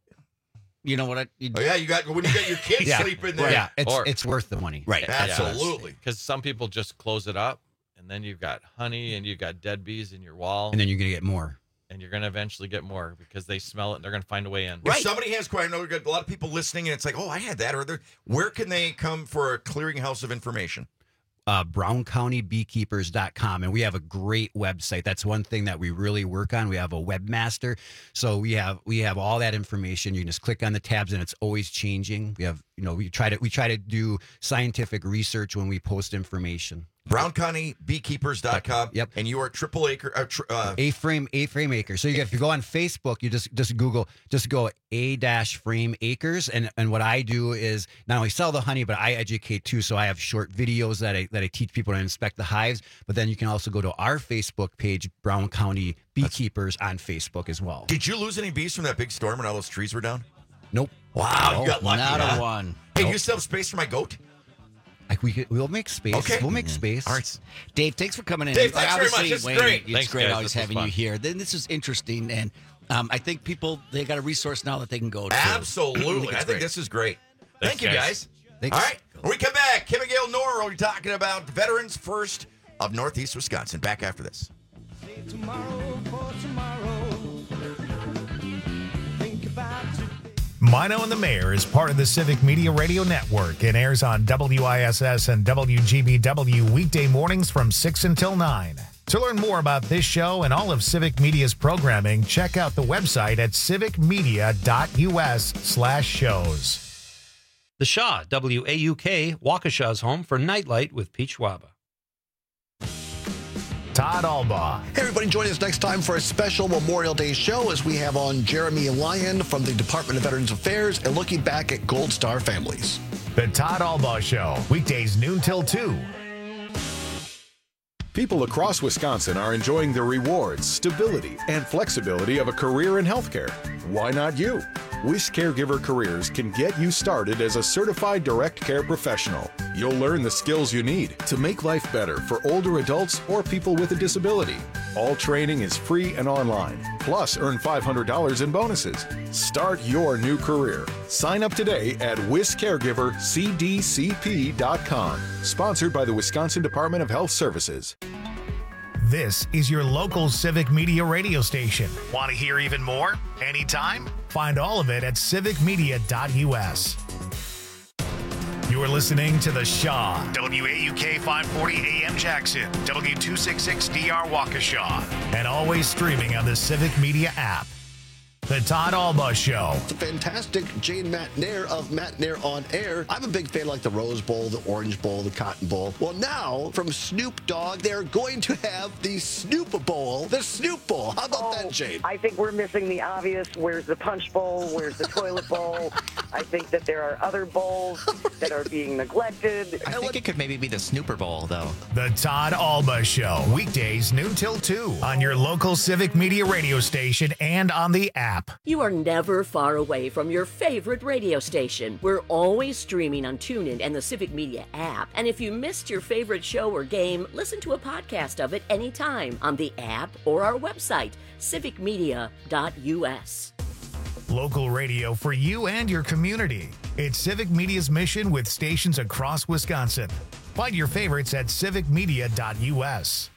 you know what? I, you, Oh, yeah, you got when you got your kids Yeah. sleeping there. Yeah, it's Or- it's worth the money. right. Absolutely. Because some people just close it up, and then you've got honey and you've got dead bees in your wall, And then you're gonna get more. and you're going to eventually get more because they smell it and they're going to find a way in. If somebody has quite, I know we've got a lot of people listening, and it's like, oh, I had that. Or they're- where can they come for a clearinghouse of information? uh, brown county beekeepers dot com, and we have a great website. That's one thing that we really work on. We have a webmaster, so we have we have all that information. You can just click on the tabs, and it's always changing. We have you know we try to we try to do scientific research when we post information. brown county beekeepers dot com. Yep. And you are triple acre. Uh, tr- uh, A-frame A-frame acres. So you, if you go on Facebook, you just just Google just go A dash frame acres, and and what I do is not only sell the honey, but I educate too. So I have short videos that I that I teach people to inspect the hives. But then you can also go to our Facebook page, Brown County Beekeepers, on Facebook as well. Did you lose any bees from that big storm when all those trees were down? Nope. Wow, you got lucky. Not huh? a one. Hey, Nope. you still have space for my goat? Like we could, we'll make space. Okay. We'll make space. All right. Dave, thanks for coming in. Dave, thanks very Obviously, much. This is Wayne, great. It's Thanks, great guys. always This was having fun. you here. Then this is interesting, and um, I think people they got a resource now that they can go to. Absolutely. I it's think great. this is great. Thanks, Thank you, guys. guys. Thanks. All right. When we come back, Kim and Gail Nora will be talking about Veterans First of Northeast Wisconsin. Back after this. Tomorrow for tomorrow. Think about today. Mino and the Mayor is part of the Civic Media Radio Network and airs on W I S S and W G B W weekday mornings from six until nine. To learn more about this show and all of Civic Media's programming, check out the website at civicmedia.us slash shows. The Shaw, W A U K, Waukesha's home for Nightlight with Pete Schwaba. Todd Albaugh. Hey, everybody, join us next time for a special Memorial Day show as we have on Jeremy Lyon from the Department of Veterans Affairs and looking back at Gold Star families. The Todd Albaugh Show, weekdays noon till two. People across Wisconsin are enjoying the rewards, stability, and flexibility of a career in healthcare. Why not you? Wish Caregiver Careers can get you started as a certified direct care professional. You'll learn the skills you need to make life better for older adults or people with a disability. All training is free and online. Plus, earn five hundred dollars in bonuses. Start your new career. Sign up today at wis caregiver c d c p dot com. Sponsored by the Wisconsin Department of Health Services. This is your local Civic Media radio station. Want to hear even more? Anytime? Find all of it at civic media dot u s. You're listening to The Shaw. W A U K five forty A M Jackson. W two sixty-six D R Waukesha. And always streaming on the Civic Media app. The Todd Alba Show. It's a fantastic Jane Matt Nair of Matt Nair on Air. I'm a big fan like the Rose Bowl, the Orange Bowl, the Cotton Bowl. Well, now from Snoop Dogg, they're going to have the Snoop Bowl, the Snoop Bowl. How about oh, that, Jane? I think we're missing the obvious. Where's the Punch Bowl? Where's the Toilet Bowl? I think that there are other bowls that are being neglected. I think it could maybe be the Snooper Bowl, though. The Todd Alba Show. Weekdays noon till two on your local Civic Media radio station and on the app. You are never far away from your favorite radio station. We're always streaming on TuneIn and the Civic Media app. And if you missed your favorite show or game, listen to a podcast of it anytime on the app or our website, civic media dot u s. Local radio for you and your community. It's Civic Media's mission with stations across Wisconsin. Find your favorites at civic media dot u s.